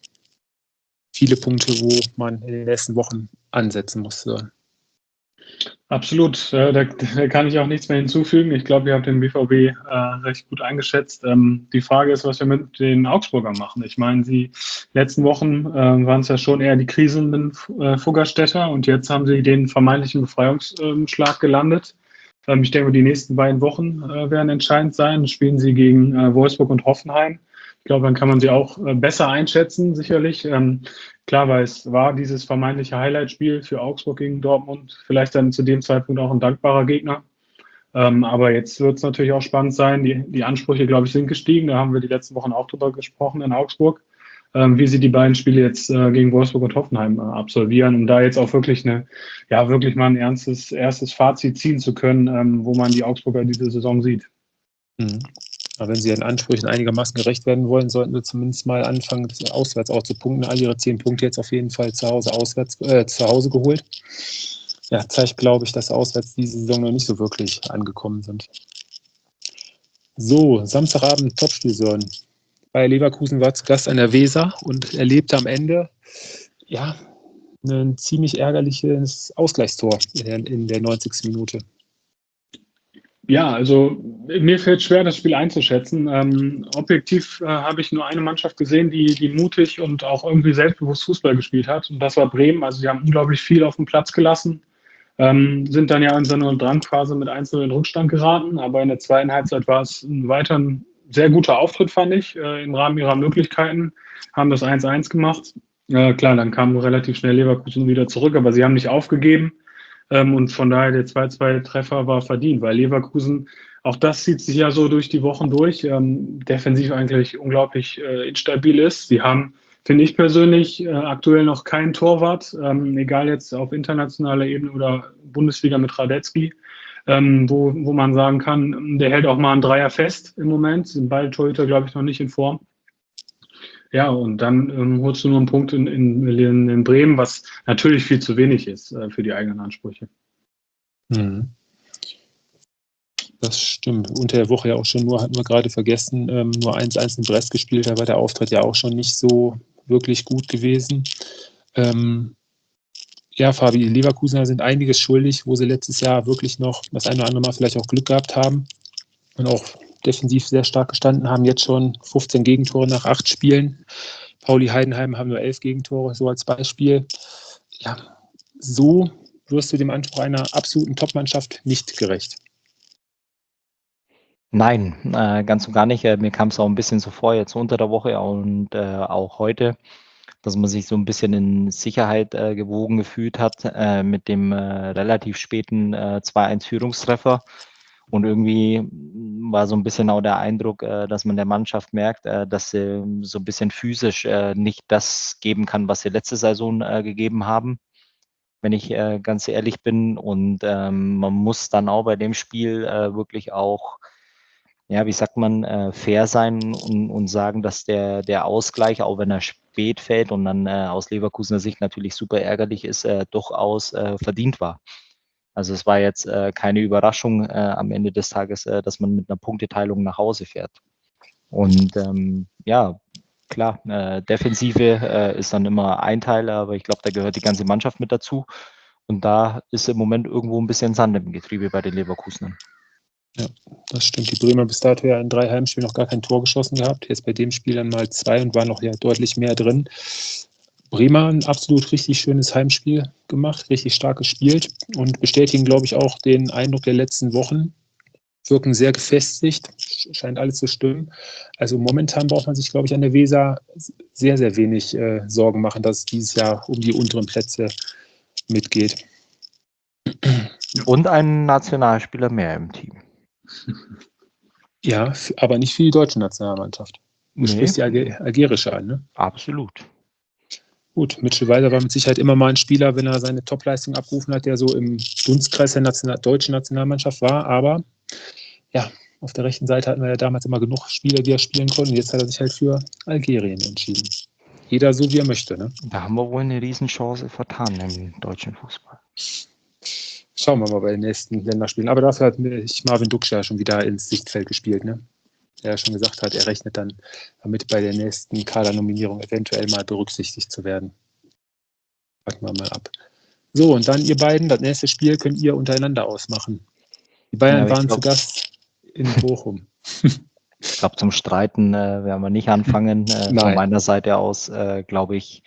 Viele Punkte, wo man in den nächsten Wochen ansetzen muss. Absolut, da, da kann ich auch nichts mehr hinzufügen. Ich glaube, ihr habt den B V B äh, recht gut eingeschätzt. Ähm, die Frage ist, was wir mit den Augsburgern machen. Ich meine, die letzten Wochen äh, waren es ja schon eher die kriselnden äh, Fuggerstädter und jetzt haben sie den vermeintlichen Befreiungsschlag gelandet. Ähm, ich denke, die nächsten beiden Wochen äh, werden entscheidend sein. Dann spielen sie gegen äh, Wolfsburg und Hoffenheim. Ich glaube, dann kann man sie auch äh, besser einschätzen, sicherlich. Ähm, Klar, weil es war dieses vermeintliche Highlight-Spiel für Augsburg gegen Dortmund, vielleicht dann zu dem Zeitpunkt auch ein dankbarer Gegner. Ähm, aber jetzt wird es natürlich auch spannend sein. Die, die Ansprüche, glaube ich, sind gestiegen. Da haben wir die letzten Wochen auch drüber gesprochen in Augsburg, ähm, wie sie die beiden Spiele jetzt äh, gegen Wolfsburg und Hoffenheim äh, absolvieren, um da jetzt auch wirklich eine, ja, wirklich mal ein ernstes, erstes Fazit ziehen zu können, ähm, wo man die Augsburger diese Saison sieht. Mhm. Aber wenn sie ihren Ansprüchen einigermaßen gerecht werden wollen, sollten sie zumindest mal anfangen, auswärts auch zu punkten. All ihre zehn Punkte jetzt auf jeden Fall zu Hause auswärts äh, zu Hause geholt. Ja, zeigt, glaube ich, dass auswärts diese Saison noch nicht so wirklich angekommen sind. So, Samstagabend Topspiel, Sören. Bayer Leverkusen war zu Gast an der Weser und erlebte am Ende ja ein ziemlich ärgerliches Ausgleichstor in der, in der neunzigsten Minute. Ja, also mir fällt schwer, das Spiel einzuschätzen. Ähm, objektiv äh, habe ich nur eine Mannschaft gesehen, die, die mutig und auch irgendwie selbstbewusst Fußball gespielt hat. Und das war Bremen. Also sie haben unglaublich viel auf den Platz gelassen, ähm, sind dann ja in so einer Drangphase mit eins null in Rückstand geraten. Aber in der zweiten Halbzeit war es ein weiter ein sehr guter Auftritt, fand ich, äh, im Rahmen ihrer Möglichkeiten. Haben das eins eins gemacht. Äh, klar, dann kam relativ schnell Leverkusen wieder zurück, aber sie haben nicht aufgegeben. Ähm, und von daher der zwei zwei Treffer war verdient, weil Leverkusen, auch das zieht sich ja so durch die Wochen durch, ähm, defensiv eigentlich unglaublich äh, instabil ist. Sie haben, finde ich persönlich, äh, aktuell noch keinen Torwart, ähm, egal jetzt auf internationaler Ebene oder Bundesliga mit Radetzky. ähm, wo, wo man sagen kann, der hält auch mal einen Dreier fest im Moment. Sind beide Torhüter, glaube ich, noch nicht in Form. Ja, und dann ähm, holst du nur einen Punkt in, in, in Bremen, was natürlich viel zu wenig ist äh, für die eigenen Ansprüche. Mhm. Das stimmt. Unter der Woche ja auch schon nur, hatten wir gerade vergessen, ähm, nur eins eins in Brest gespielt, da war der Auftritt ja auch schon nicht so wirklich gut gewesen. Ähm, ja, Fabi, die Leverkusener sind einiges schuldig, wo sie letztes Jahr wirklich noch das eine oder andere Mal vielleicht auch Glück gehabt haben und auch defensiv sehr stark gestanden haben. Jetzt schon fünfzehn Gegentore nach acht Spielen. Pauli Heidenheim haben nur elf Gegentore, so als Beispiel. Ja, so wirst du dem Anspruch einer absoluten Top-Mannschaft nicht gerecht. Nein, äh, ganz und gar nicht. Äh, mir kam es auch ein bisschen so vor, jetzt unter der Woche und äh, auch heute, dass man sich so ein bisschen in Sicherheit äh, gewogen gefühlt hat äh, mit dem äh, relativ späten äh, zwei eins Führungstreffer. Und irgendwie war so ein bisschen auch der Eindruck, äh, dass man der Mannschaft merkt, äh, dass sie so ein bisschen physisch äh, nicht das geben kann, was sie letzte Saison äh, gegeben haben, wenn ich äh, ganz ehrlich bin. Und ähm, man muss dann auch bei dem Spiel äh, wirklich auch, ja, wie sagt man, äh, fair sein und, und sagen, dass der, der Ausgleich, auch wenn er spät fällt und dann äh, aus Leverkusener Sicht natürlich super ärgerlich ist, äh, durchaus äh, verdient war. Also es war jetzt äh, keine Überraschung äh, am Ende des Tages, äh, dass man mit einer Punkteteilung nach Hause fährt. Und ähm, ja, klar, äh, Defensive äh, ist dann immer ein Teil, aber ich glaube, da gehört die ganze Mannschaft mit dazu. Und da ist im Moment irgendwo ein bisschen Sand im Getriebe bei den Leverkusenern. Ja, das stimmt. Die Bremer bis dato ja in drei Heimspielen noch gar kein Tor geschossen gehabt. Jetzt bei dem Spiel dann mal zwei und war noch ja deutlich mehr drin. Bremer ein absolut richtig schönes Heimspiel gemacht, richtig stark gespielt und bestätigen, glaube ich, auch den Eindruck der letzten Wochen. Wirken sehr gefestigt, scheint alles zu stimmen. Also momentan braucht man sich, glaube ich, an der Weser sehr, sehr wenig äh, Sorgen machen, dass es dieses Jahr um die unteren Plätze mitgeht. Und ein Nationalspieler mehr im Team. Ja, aber nicht für die deutsche Nationalmannschaft. Du Nee, sprichst die Alge- algerische an, ne? absolut. Gut, Mitchell Weiser war mit Sicherheit immer mal ein Spieler, wenn er seine Topleistung abgerufen hat, der so im Dunstkreis der National- deutschen Nationalmannschaft war. Aber ja, auf der rechten Seite hatten wir ja damals immer genug Spieler, die er spielen konnten. Jetzt hat er sich halt für Algerien entschieden. Jeder so, wie er möchte, ne? Da haben wir wohl eine Riesenchance vertan im deutschen Fußball. Schauen wir mal bei den nächsten Länderspielen. Aber dafür hat mich Marvin Duksch ja schon wieder ins Sichtfeld gespielt, ne? Der ja schon gesagt hat, er rechnet dann damit, bei der nächsten Kadernominierung eventuell mal berücksichtigt zu werden. Warten wir mal ab. So, und dann ihr beiden, das nächste Spiel könnt ihr untereinander ausmachen. Die Bayern Ja, waren glaub, zu Gast in Bochum. Ich glaube, zum Streiten äh, werden wir nicht anfangen. Äh, von meiner Seite aus äh, glaube ich,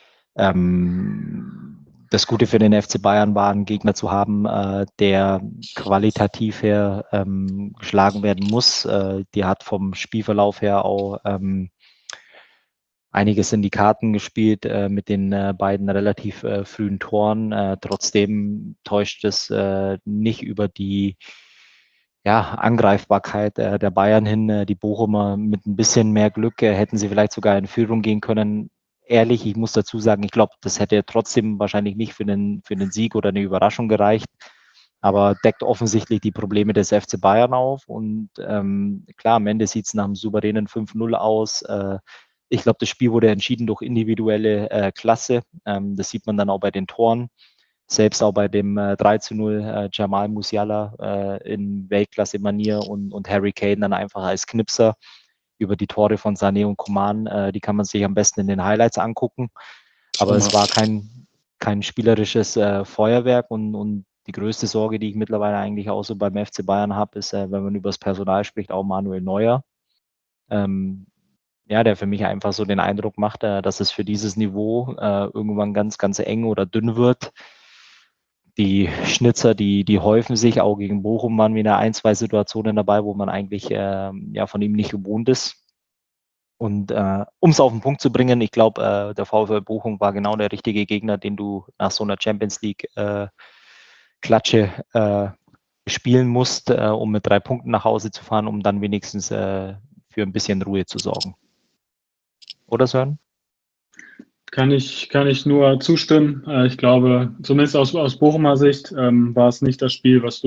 ähm, das Gute für den F C Bayern war, einen Gegner zu haben, äh, der qualitativ her ähm, geschlagen werden muss. Äh, die hat vom Spielverlauf her auch ähm, einiges in die Karten gespielt äh, mit den äh, beiden relativ äh, frühen Toren. Äh, trotzdem täuscht es äh, nicht über die ja, Angreifbarkeit äh, der Bayern hin. Äh, die Bochumer mit ein bisschen mehr Glück äh, hätten sie vielleicht sogar in Führung gehen können. Ehrlich, ich muss dazu sagen, ich glaube, das hätte trotzdem wahrscheinlich nicht für den, für den Sieg oder eine Überraschung gereicht, aber deckt offensichtlich die Probleme des F C Bayern auf. Und ähm, klar, am Ende sieht es nach einem souveränen fünf null aus. Äh, ich glaube, das Spiel wurde entschieden durch individuelle äh, Klasse. Ähm, das sieht man dann auch bei den Toren. Selbst auch bei dem äh, drei zu null äh, Jamal Musiala äh, in Weltklasse-Manier und, und Harry Kane dann einfach als Knipser über die Tore von Sané und Coman. Äh, die kann man sich am besten in den Highlights angucken. Aber es war kein, kein spielerisches äh, Feuerwerk und, und die größte Sorge, die ich mittlerweile eigentlich auch so beim F C Bayern habe, ist, äh, wenn man über das Personal spricht, auch Manuel Neuer. Ähm, ja, der für mich einfach so den Eindruck macht, äh, dass es für dieses Niveau äh, irgendwann ganz, ganz eng oder dünn wird. Die Schnitzer, die, die häufen sich, auch gegen Bochum waren wieder ein, zwei Situationen dabei, wo man eigentlich äh, ja, von ihm nicht gewohnt ist. Und äh, um es auf den Punkt zu bringen, ich glaube, äh, der VfL Bochum war genau der richtige Gegner, den du nach so einer Champions League äh, Klatsche äh, spielen musst, äh, um mit drei Punkten nach Hause zu fahren, um dann wenigstens äh, für ein bisschen Ruhe zu sorgen. Oder Sören? Kann ich, kann ich nur zustimmen. Äh, ich glaube, zumindest aus, aus Bochumer Sicht ähm, war es nicht das Spiel, was du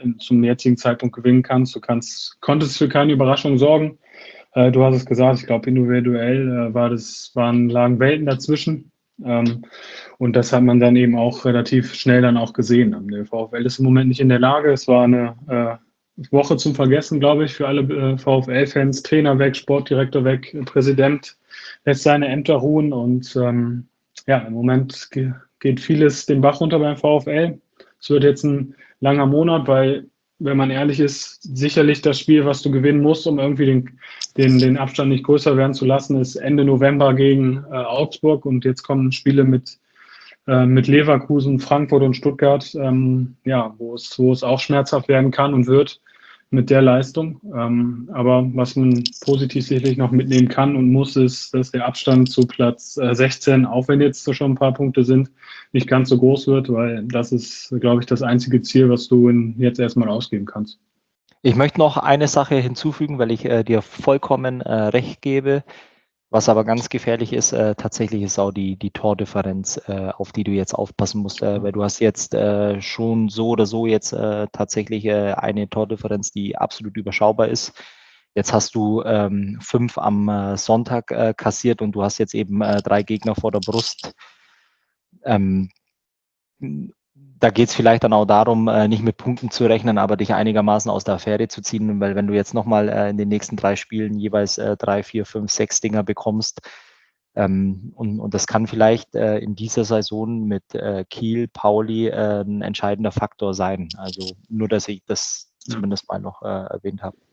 in, zum jetzigen Zeitpunkt gewinnen kannst. Du kannst, konntest für keine Überraschung sorgen. Äh, du hast es gesagt, ich glaube, individuell äh, war das, waren, lagen Welten dazwischen. Ähm, und das hat man dann eben auch relativ schnell dann auch gesehen. Der VfL ist im Moment nicht in der Lage. Es war eine äh, Woche zum Vergessen, glaube ich, für alle äh, VfL-Fans. Trainer weg, Sportdirektor weg, Präsident lässt seine Ämter ruhen. Und ähm, ja, im Moment ge- geht vieles den Bach runter beim VfL. Es wird jetzt ein langer Monat, weil, wenn man ehrlich ist, sicherlich das Spiel, was du gewinnen musst, um irgendwie den, den, den Abstand nicht größer werden zu lassen, ist Ende November gegen äh, Augsburg. Und jetzt kommen Spiele mit, äh, mit Leverkusen, Frankfurt und Stuttgart, ähm, ja, wo es, wo es auch schmerzhaft werden kann und wird mit der Leistung. Ähm, aber was man positiv sicherlich noch mitnehmen kann und muss, ist, dass der Abstand zu Platz äh, sechzehn, auch wenn jetzt so schon ein paar Punkte sind, nicht ganz so groß wird, weil das ist, glaube ich, das einzige Ziel, was du in, jetzt erstmal ausgeben kannst. Ich möchte noch eine Sache hinzufügen, weil ich äh, dir vollkommen äh, recht gebe. Was aber ganz gefährlich ist, äh, tatsächlich ist auch die, die Tordifferenz, äh, auf die du jetzt aufpassen musst, äh, weil du hast jetzt äh, schon so oder so jetzt äh, tatsächlich äh, eine Tordifferenz, die absolut überschaubar ist. Jetzt hast du ähm, fünf am äh, Sonntag äh, kassiert und du hast jetzt eben äh, drei Gegner vor der Brust. Ähm, da geht es vielleicht dann auch darum, äh, nicht mit Punkten zu rechnen, aber dich einigermaßen aus der Affäre zu ziehen, weil wenn du jetzt nochmal äh, in den nächsten drei Spielen jeweils äh, drei, vier, fünf, sechs Dinger bekommst, ähm, und, und das kann vielleicht äh, in dieser Saison mit äh, Kiel, Pauli äh, ein entscheidender Faktor sein. Also nur, dass ich das ja. zumindest mal noch äh, erwähnt habe.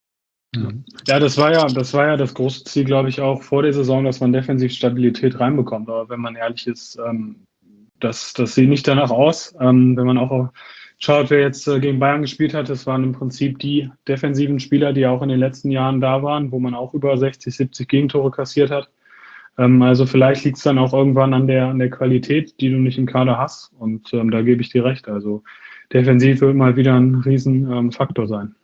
Ja, das war ja, das war ja das große Ziel, glaube ich, auch vor der Saison, dass man defensiv Stabilität reinbekommt. Aber wenn man ehrlich ist, ähm, das, das sieht nicht danach aus. Ähm, wenn man auch schaut, wer jetzt äh, gegen Bayern gespielt hat, das waren im Prinzip die defensiven Spieler, die auch in den letzten Jahren da waren, wo man auch über sechzig, siebzig Gegentore kassiert hat. Ähm, also vielleicht liegt es dann auch irgendwann an der, an der Qualität, die du nicht im Kader hast. Und ähm, da gebe ich dir recht. Also defensiv wird mal wieder ein Riesenfaktor ähm, sein.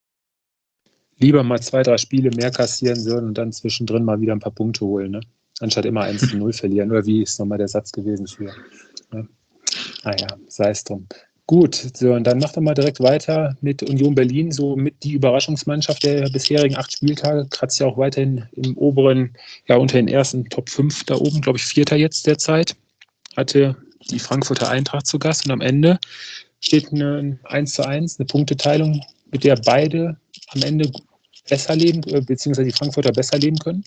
Lieber mal zwei, drei Spiele mehr kassieren würden und dann zwischendrin mal wieder ein paar Punkte holen, ne? Anstatt immer eins zu null verlieren. Oder wie ist nochmal der Satz gewesen für? Ne? Naja, sei es drum. Gut, so, und dann mach doch mal direkt weiter mit Union Berlin, so mit die Überraschungsmannschaft der bisherigen acht Spieltage, kratzt ja auch weiterhin im oberen, ja unter den ersten Top fünf da oben, glaube ich Vierter jetzt derzeit, hatte die Frankfurter Eintracht zu Gast und am Ende steht eine eins zu eins, eine Punkteteilung, mit der beide am Ende besser leben, beziehungsweise die Frankfurter besser leben können?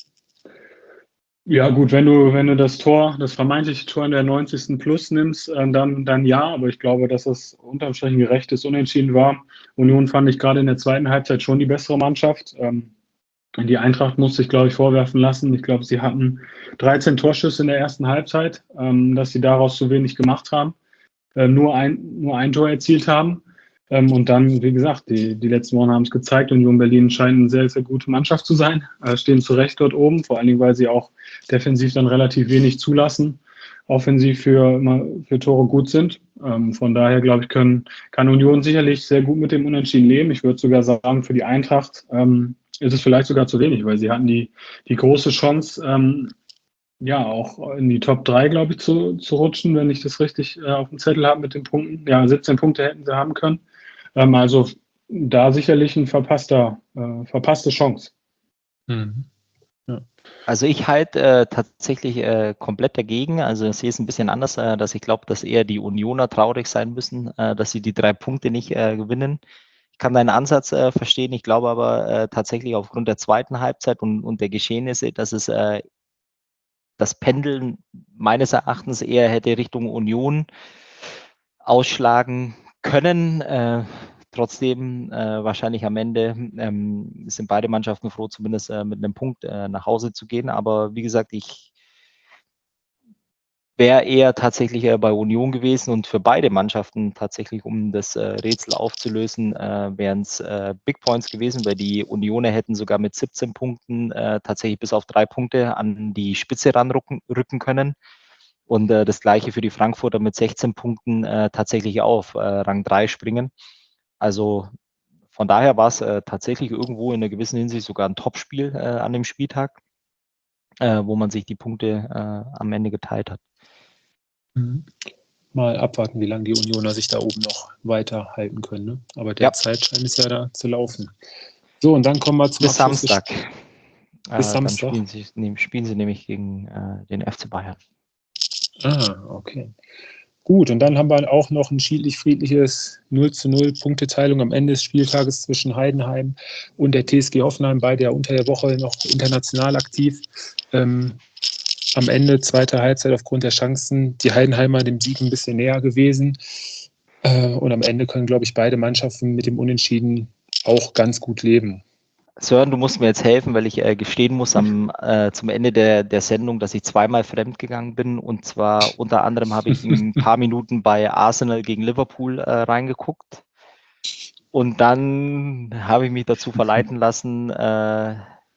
Ja, gut, wenn du, wenn du das Tor, das vermeintliche Tor in der neunzigsten Plus nimmst, äh, dann, dann ja, aber ich glaube, dass das unterm Strich ein gerechtes Unentschieden war. Union fand ich gerade in der zweiten Halbzeit schon die bessere Mannschaft. Ähm, die Eintracht musste ich, glaube ich, vorwerfen lassen. Ich glaube, sie hatten dreizehn Torschüsse in der ersten Halbzeit, ähm, dass sie daraus zu wenig gemacht haben, äh, nur, ein, nur ein Tor erzielt haben. Ähm, und dann, wie gesagt, die, die letzten Wochen haben es gezeigt, Union Berlin scheint eine sehr, sehr gute Mannschaft zu sein, äh, stehen zu Recht dort oben, vor allen Dingen, weil sie auch defensiv dann relativ wenig zulassen, offensiv für, für Tore gut sind. Ähm, von daher, glaube ich, können, kann Union sicherlich sehr gut mit dem Unentschieden leben. Ich würde sogar sagen, für die Eintracht ähm, ist es vielleicht sogar zu wenig, weil sie hatten die, die große Chance, ähm, ja, auch in die Top drei, glaube ich, zu, zu rutschen, wenn ich das richtig äh, auf dem Zettel habe mit den Punkten. Ja, siebzehn Punkte hätten sie haben können. Ähm, also da sicherlich ein verpasster, äh, verpasste Chance. Mhm. Ja. Also ich halte äh, tatsächlich äh, komplett dagegen. Also ich sehe es ein bisschen anders, äh, dass ich glaube, dass eher die Unioner traurig sein müssen, äh, dass sie die drei Punkte nicht äh, gewinnen. Ich kann deinen Ansatz äh, verstehen. Ich glaube aber äh, tatsächlich aufgrund der zweiten Halbzeit und, und der Geschehnisse, dass es äh, das Pendeln meines Erachtens eher hätte Richtung Union ausschlagen können. Äh, trotzdem äh, wahrscheinlich am Ende ähm, sind beide Mannschaften froh, zumindest äh, mit einem Punkt äh, nach Hause zu gehen. Aber wie gesagt, ich wäre eher tatsächlich äh, bei Union gewesen und für beide Mannschaften tatsächlich, um das äh, Rätsel aufzulösen, äh, wären es äh, Big Points gewesen, weil die Unioner hätten sogar mit siebzehn Punkten äh, tatsächlich bis auf drei Punkte an die Spitze ranrücken rücken können. Und äh, das gleiche für die Frankfurter mit sechzehn Punkten äh, tatsächlich auf äh, Rang drei springen. Also von daher war es äh, tatsächlich irgendwo in einer gewissen Hinsicht sogar ein Topspiel äh, an dem Spieltag, äh, wo man sich die Punkte äh, am Ende geteilt hat. Mhm. mal abwarten, wie lange die Unioner sich da oben noch weiter halten können. Ne? Aber derzeit scheint es ja da zu laufen. So, und dann kommen wir zum Bis Abschluss. Samstag. Bis Äh, Samstag. Dann spielen sie, nee, spielen sie nämlich gegen äh, den F C Bayern. Ah, okay. Gut, und dann haben wir auch noch ein schiedlich-friedliches null zu null Punkteteilung am Ende des Spieltages zwischen Heidenheim und der T S G Hoffenheim, beide ja unter der Woche noch international aktiv. Ähm, am Ende, zweite Halbzeit aufgrund der Chancen, die Heidenheimer dem Sieg ein bisschen näher gewesen. Äh, und am Ende können, glaube ich, beide Mannschaften mit dem Unentschieden auch ganz gut leben. Sören, du musst mir jetzt helfen, weil ich äh, gestehen muss am, äh, zum Ende der, der Sendung, dass ich zweimal fremdgegangen bin. Und zwar unter anderem habe ich ein paar Minuten bei Arsenal gegen Liverpool äh, reingeguckt. Und dann habe ich mich dazu verleiten lassen, äh,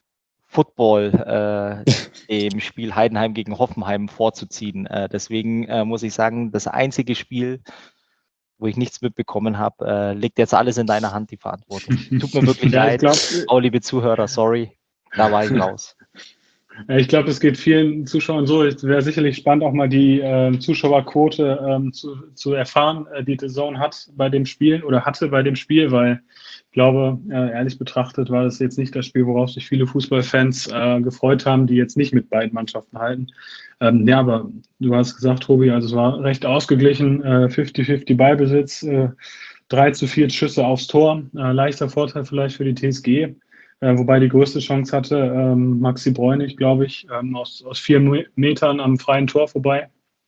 Football äh, im Spiel Heidenheim gegen Hoffenheim vorzuziehen. Äh, deswegen äh, muss ich sagen, das einzige Spiel, wo ich nichts mitbekommen habe, äh, liegt jetzt alles in deiner Hand, die Verantwortung. Tut mir wirklich Ja, ich leid. glaub, Oh, liebe Zuhörer, sorry, da war ich raus. Ich glaube, es geht vielen Zuschauern so. Es wäre sicherlich spannend, auch mal die äh, Zuschauerquote ähm, zu, zu erfahren, äh, die D A Z N hat bei dem Spiel oder hatte bei dem Spiel, weil ich glaube, äh, ehrlich betrachtet war das jetzt nicht das Spiel, worauf sich viele Fußballfans äh, gefreut haben, die jetzt nicht mit beiden Mannschaften halten. Ähm, ja, aber du hast gesagt, Tobi, also es war recht ausgeglichen, äh, fünfzig fünfzig Ballbesitz, äh, drei zu vier Schüsse aufs Tor, äh, leichter Vorteil vielleicht für die T S G. Äh, wobei die größte Chance hatte ähm, Maxi Bräunig, glaube ich, ähm, aus, aus vier Metern am freien Tor vorbei.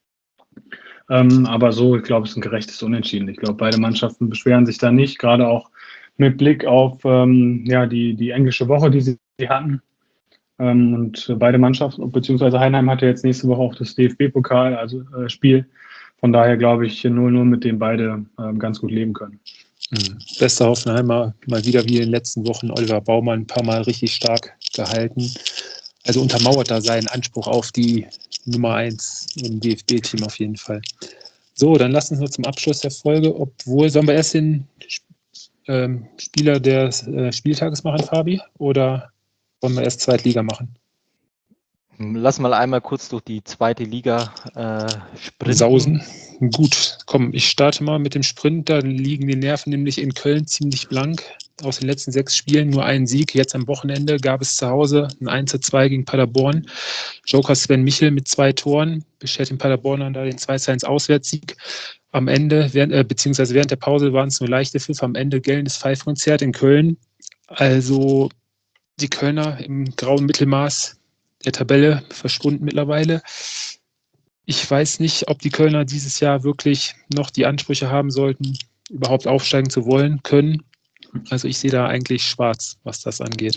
Ähm, aber so, ich glaube, es ist ein gerechtes Unentschieden. Ich glaube, beide Mannschaften beschweren sich da nicht, gerade auch mit Blick auf ähm, ja, die, die englische Woche, die sie hatten. Ähm, und beide Mannschaften, beziehungsweise Heidenheim hatte jetzt nächste Woche auch das D F B-Pokal, also äh, Spiel. Von daher glaube ich null null, mit dem beide ähm, ganz gut leben können. Mhm. Bester Hoffenheimer, mal wieder wie in den letzten Wochen, Oliver Baumann ein paar Mal richtig stark gehalten. Also untermauert da seinen Anspruch auf die Nummer eins im D F B-Team auf jeden Fall. So, dann lass uns noch zum Abschluss der Folge, obwohl, sollen wir erst den ähm, Spieler des äh, Spieltages machen, Fabi? Oder wollen wir erst Zweitliga machen? Lass mal einmal kurz durch die zweite Liga äh, sprinten. Sausen. Gut, komm, ich starte mal mit dem Sprint. Da liegen die Nerven nämlich in Köln ziemlich blank. Aus den letzten sechs Spielen nur einen Sieg. Jetzt am Wochenende gab es zu Hause ein eins zu zwei gegen Paderborn. Joker Sven Michel mit zwei Toren beschert den Paderbornern da den zwei zu eins Auswärtssieg. Am Ende, während, äh, beziehungsweise während der Pause waren es nur leichte Pfiffe. Am Ende gellendes Pfeifkonzert in Köln. Also die Kölner im grauen Mittelmaß der Tabelle verschwunden mittlerweile. Ich weiß nicht, ob die Kölner dieses Jahr wirklich noch die Ansprüche haben sollten, überhaupt aufsteigen zu wollen, können. Also ich sehe da eigentlich schwarz, was das angeht.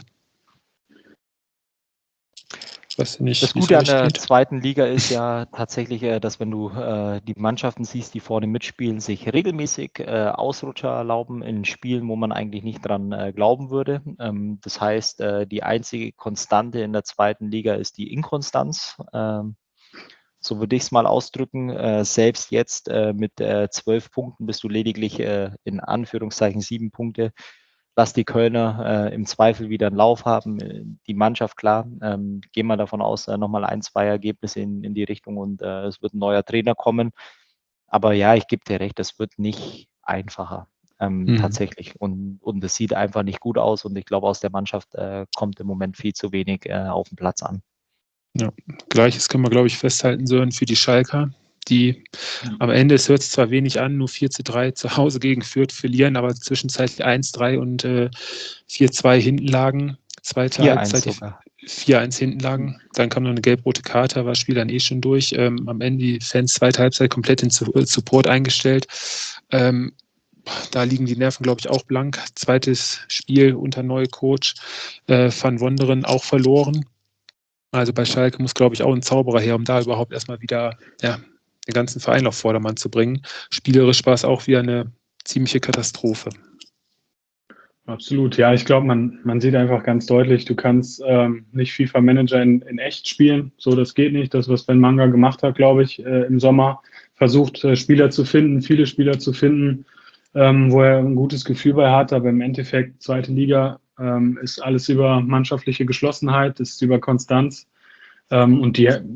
Weiß nicht, das Gute an der zweiten Liga ist ja tatsächlich, äh, dass wenn du äh, die Mannschaften siehst, die vorne mitspielen, sich regelmäßig äh, Ausrutscher erlauben in Spielen, wo man eigentlich nicht dran äh, glauben würde. Ähm, das heißt, äh, die einzige Konstante in der zweiten Liga ist die Inkonstanz. Ähm, so würde ich es mal ausdrücken. Äh, selbst jetzt äh, mit äh, zwölf Punkten bist du lediglich äh, in Anführungszeichen sieben Punkte. Lass die Kölner äh, im Zweifel wieder einen Lauf haben. Die Mannschaft, klar, ähm, gehen wir davon aus, äh, nochmal ein, zwei Ergebnisse in, in die Richtung und äh, es wird ein neuer Trainer kommen. Aber ja, ich gebe dir recht, es wird nicht einfacher, ähm, mhm. tatsächlich. Und, und es sieht einfach nicht gut aus und ich glaube, aus der Mannschaft äh, kommt im Moment viel zu wenig äh, auf den Platz an. Ja, Gleiches können wir, glaube ich, festhalten, Sören, für die Schalker, die ja. am Ende, es hört sich zwar wenig an, nur vier zu drei zu Hause gegen Fürth verlieren, aber zwischenzeitlich eins zu drei und äh, vier zu zwei hinten lagen. Zweite Halbzeit vier eins hinten lagen. Dann kam noch eine gelb-rote Karte, war das Spiel dann eh schon durch. Ähm, am Ende die Fans zweite Halbzeit komplett in Support eingestellt. Ähm, da liegen die Nerven, glaube ich, auch blank. Zweites Spiel unter neuem Coach äh, Van Wonderen auch verloren. Also bei Schalke muss, glaube ich, auch ein Zauberer her, um da überhaupt erstmal wieder ja, den ganzen Verein auf Vordermann zu bringen. Spielerisch war es auch wieder eine ziemliche Katastrophe. Absolut, ja, ich glaube, man, man sieht einfach ganz deutlich, du kannst ähm, nicht FIFA Manager in, in echt spielen, so das geht nicht. Das, was Ben Manga gemacht hat, glaube ich, äh, im Sommer, versucht äh, Spieler zu finden, viele Spieler zu finden, ähm, wo er ein gutes Gefühl bei hat, aber im Endeffekt zweite Liga ähm, ist alles über mannschaftliche Geschlossenheit, ist über Konstanz ähm, und die, ja,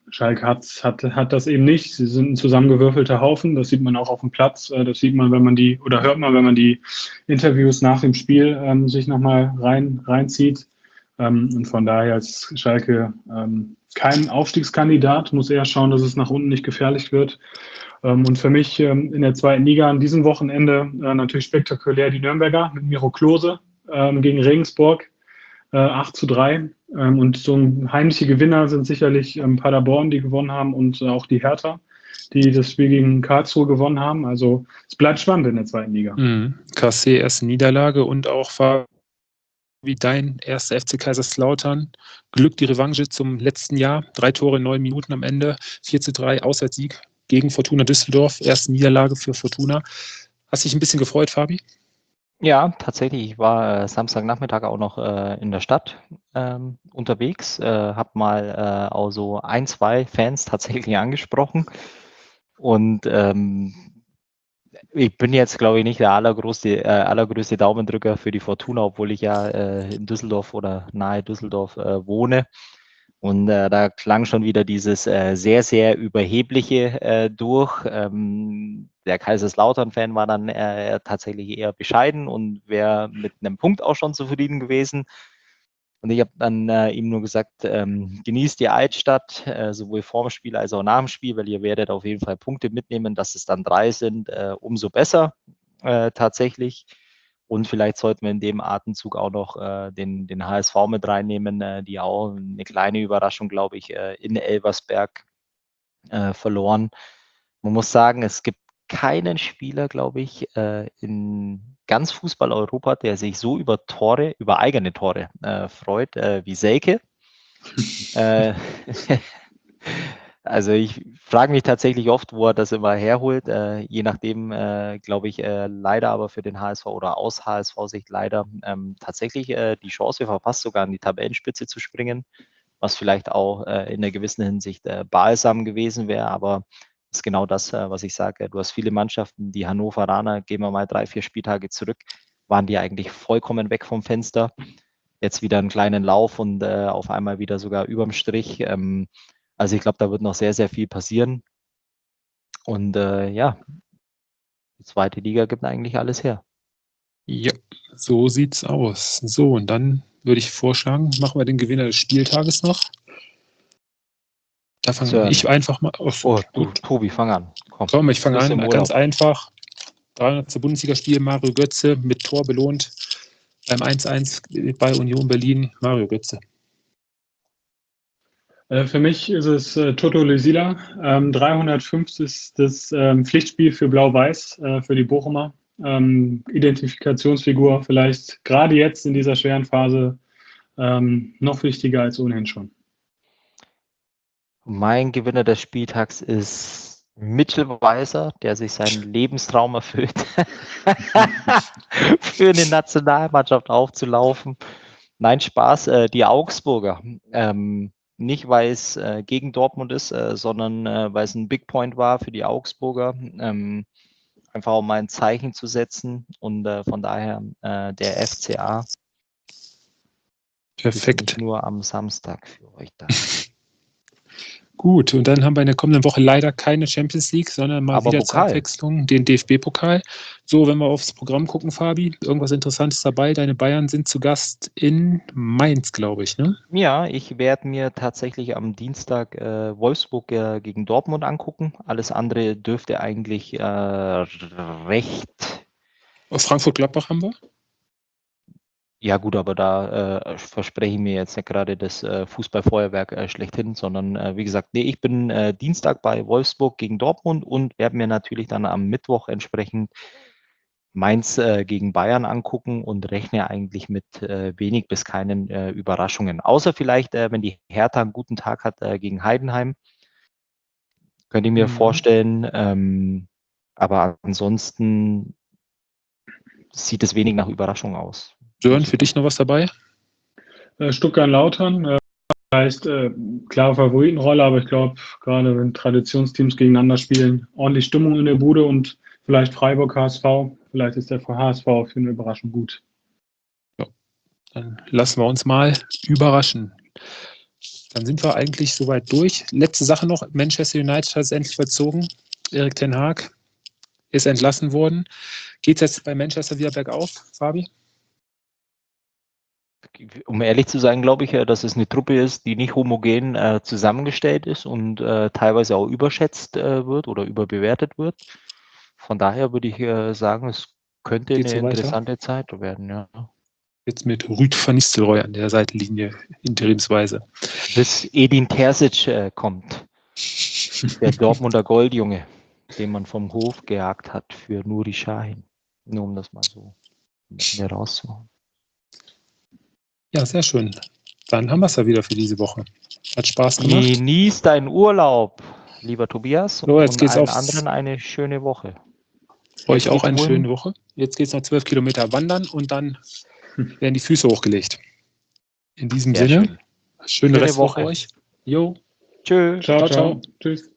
Schalke hat, hat, hat das eben nicht. Sie sind ein zusammengewürfelter Haufen. Das sieht man auch auf dem Platz. Äh, Das sieht man, wenn man die, oder hört man, wenn man die Interviews nach dem Spiel ähm, sich nochmal rein, reinzieht. Ähm, und von daher ist Schalke ähm, kein Aufstiegskandidat, muss eher schauen, dass es nach unten nicht gefährlich wird. Ähm, und für mich ähm, in der zweiten Liga an diesem Wochenende äh, natürlich spektakulär die Nürnberger mit Miro Klose ähm, gegen Regensburg. Äh, acht zu drei. Ähm, und so heimliche Gewinner sind sicherlich ähm, Paderborn, die gewonnen haben, und äh, auch die Hertha, die das Spiel gegen Karlsruhe gewonnen haben. Also es bleibt spannend in der zweiten Liga. Mhm. K C erste Niederlage und auch wie dein erster F C Kaiserslautern. Glück die Revanche zum letzten Jahr. Drei Tore in neun Minuten am Ende. vier zu drei Auswärtssieg gegen Fortuna Düsseldorf. Erste Niederlage für Fortuna. Hast dich ein bisschen gefreut, Fabi? Ja, tatsächlich. Ich war äh, Samstagnachmittag auch noch äh, in der Stadt ähm, unterwegs, äh, habe mal äh, auch so ein, zwei Fans tatsächlich angesprochen. Und ähm, ich bin jetzt, glaube ich, nicht der allergrößte, äh, allergrößte Daumendrücker für die Fortuna, obwohl ich ja äh, in Düsseldorf oder nahe Düsseldorf äh, wohne. Und äh, da klang schon wieder dieses äh, sehr, sehr Überhebliche äh, durch. Ähm, der Kaiserslautern-Fan war dann äh, tatsächlich eher bescheiden und wäre mit einem Punkt auch schon zufrieden gewesen. Und ich habe dann äh, ihm nur gesagt, ähm, genießt die Altstadt, äh, sowohl vorm Spiel als auch nach dem Spiel, weil ihr werdet auf jeden Fall Punkte mitnehmen, dass es dann drei sind, äh, umso besser äh, tatsächlich. Und vielleicht sollten wir in dem Atemzug auch noch äh, den, den H S V mit reinnehmen, äh, die auch eine kleine Überraschung, glaube ich, äh, in Elversberg äh, verloren. Man muss sagen, es gibt keinen Spieler, glaube ich, äh, in ganz Fußball-Europa, der sich so über Tore, über eigene Tore äh, freut, äh, wie Selke. äh, Also ich frage mich tatsächlich oft, wo er das immer herholt. Äh, je nachdem, äh, glaube ich, äh, leider aber für den H S V oder aus H S V-Sicht leider ähm, tatsächlich äh, die Chance verpasst, sogar an die Tabellenspitze zu springen, was vielleicht auch äh, in einer gewissen Hinsicht äh, balsam gewesen wäre. Aber das ist genau das, äh, was ich sage. Du hast viele Mannschaften, die Hannoveraner, gehen wir mal drei, vier Spieltage zurück, waren die eigentlich vollkommen weg vom Fenster. Jetzt wieder einen kleinen Lauf und äh, auf einmal wieder sogar überm Strich. Ähm, also ich glaube, da wird noch sehr, sehr viel passieren. Und äh, ja, die zweite Liga gibt eigentlich alles her. Ja, so sieht's aus. So, und dann würde ich vorschlagen, machen wir den Gewinner des Spieltages noch. Da fange Sören. ich einfach mal auf. Oh, du, Gut. Tobi, fang an. Komm, Komm, ich fange bist an. im Ganz Urlaub. einfach. dreihundertste Bundesligaspiel, Mario Götze mit Tor belohnt. Beim eins eins bei Union Berlin, Mario Götze. Äh, Für mich ist es äh, Toto Lösila. Ähm, dreihundertfünf ist das ähm, Pflichtspiel für Blau-Weiß, äh, für die Bochumer. Ähm, Identifikationsfigur vielleicht gerade jetzt in dieser schweren Phase ähm, noch wichtiger als ohnehin schon. Mein Gewinner des Spieltags ist Mitchell Weiser, der sich seinen Lebenstraum erfüllt, für eine Nationalmannschaft aufzulaufen. Nein, Spaß, äh, die Augsburger. Ähm, nicht, weil es äh, gegen Dortmund ist, äh, sondern äh, weil es ein Big Point war für die Augsburger. Ähm, einfach um mal ein Zeichen zu setzen. Und äh, von daher äh, der F C A. Perfekt. Nur am Samstag für euch da. Gut, und dann haben wir in der kommenden Woche leider keine Champions League, sondern mal Aber wieder Pokal. zur Abwechslung den D F B-Pokal. So, wenn wir aufs Programm gucken, Fabi, irgendwas Interessantes dabei. Deine Bayern sind zu Gast in Mainz, glaube ich, ne? Ja, ich werde mir tatsächlich am Dienstag äh, Wolfsburg äh, gegen Dortmund angucken. Alles andere dürfte eigentlich äh, recht. Aus Frankfurt-Gladbach haben wir. Ja gut, aber da äh, verspreche ich mir jetzt nicht gerade das äh, Fußballfeuerwerk äh, schlechthin, sondern äh, wie gesagt, nee, ich bin äh, Dienstag bei Wolfsburg gegen Dortmund und werde mir natürlich dann am Mittwoch entsprechend Mainz äh, gegen Bayern angucken und rechne eigentlich mit äh, wenig bis keinen äh, Überraschungen. Außer vielleicht, äh, wenn die Hertha einen guten Tag hat äh, gegen Heidenheim, könnte ich mir Mhm. vorstellen. Ähm, aber ansonsten sieht es wenig nach Überraschung aus. Sören, für dich noch was dabei? Äh, Stuttgart-Lautern, äh, heißt äh, klare Favoritenrolle, aber ich glaube, gerade wenn Traditionsteams gegeneinander spielen, ordentlich Stimmung in der Bude und vielleicht Freiburg H S V, vielleicht ist der H S V für eine Überraschung gut. Ja. Dann lassen wir uns mal überraschen. Dann sind wir eigentlich soweit durch. Letzte Sache noch, Manchester United hat es endlich vollzogen. Erik ten Hag ist entlassen worden. Geht es jetzt bei Manchester wieder bergauf, Fabi? Um ehrlich zu sein, glaube ich, äh, dass es eine Truppe ist, die nicht homogen äh, zusammengestellt ist und äh, teilweise auch überschätzt äh, wird oder überbewertet wird. Von daher würde ich äh, sagen, es könnte Geht eine so weiter? interessante Zeit werden. Ja. Jetzt mit Ruud van Nistelrooy an der Seitenlinie interimsweise. Bis Edin Terzic äh, kommt, der Dortmunder Goldjunge, den man vom Hof gejagt hat für Nuri Sahin. Nur um das mal so mir rauszuhauen. Ja, sehr schön. Dann haben wir es ja wieder für diese Woche. Hat Spaß gemacht. Genieß deinen Urlaub, lieber Tobias, So, jetzt und geht's allen aufs- anderen eine schöne Woche. Euch Jetzt auch geht's eine wohin? schöne Woche. Jetzt geht es noch zwölf Kilometer wandern und dann werden die Füße hochgelegt. In diesem Sehr Sinne, schön. schöne Schöne Restwoche Woche. euch. Jo. Tschö. Ciao, Ciao, ciao. ciao. Tschüss.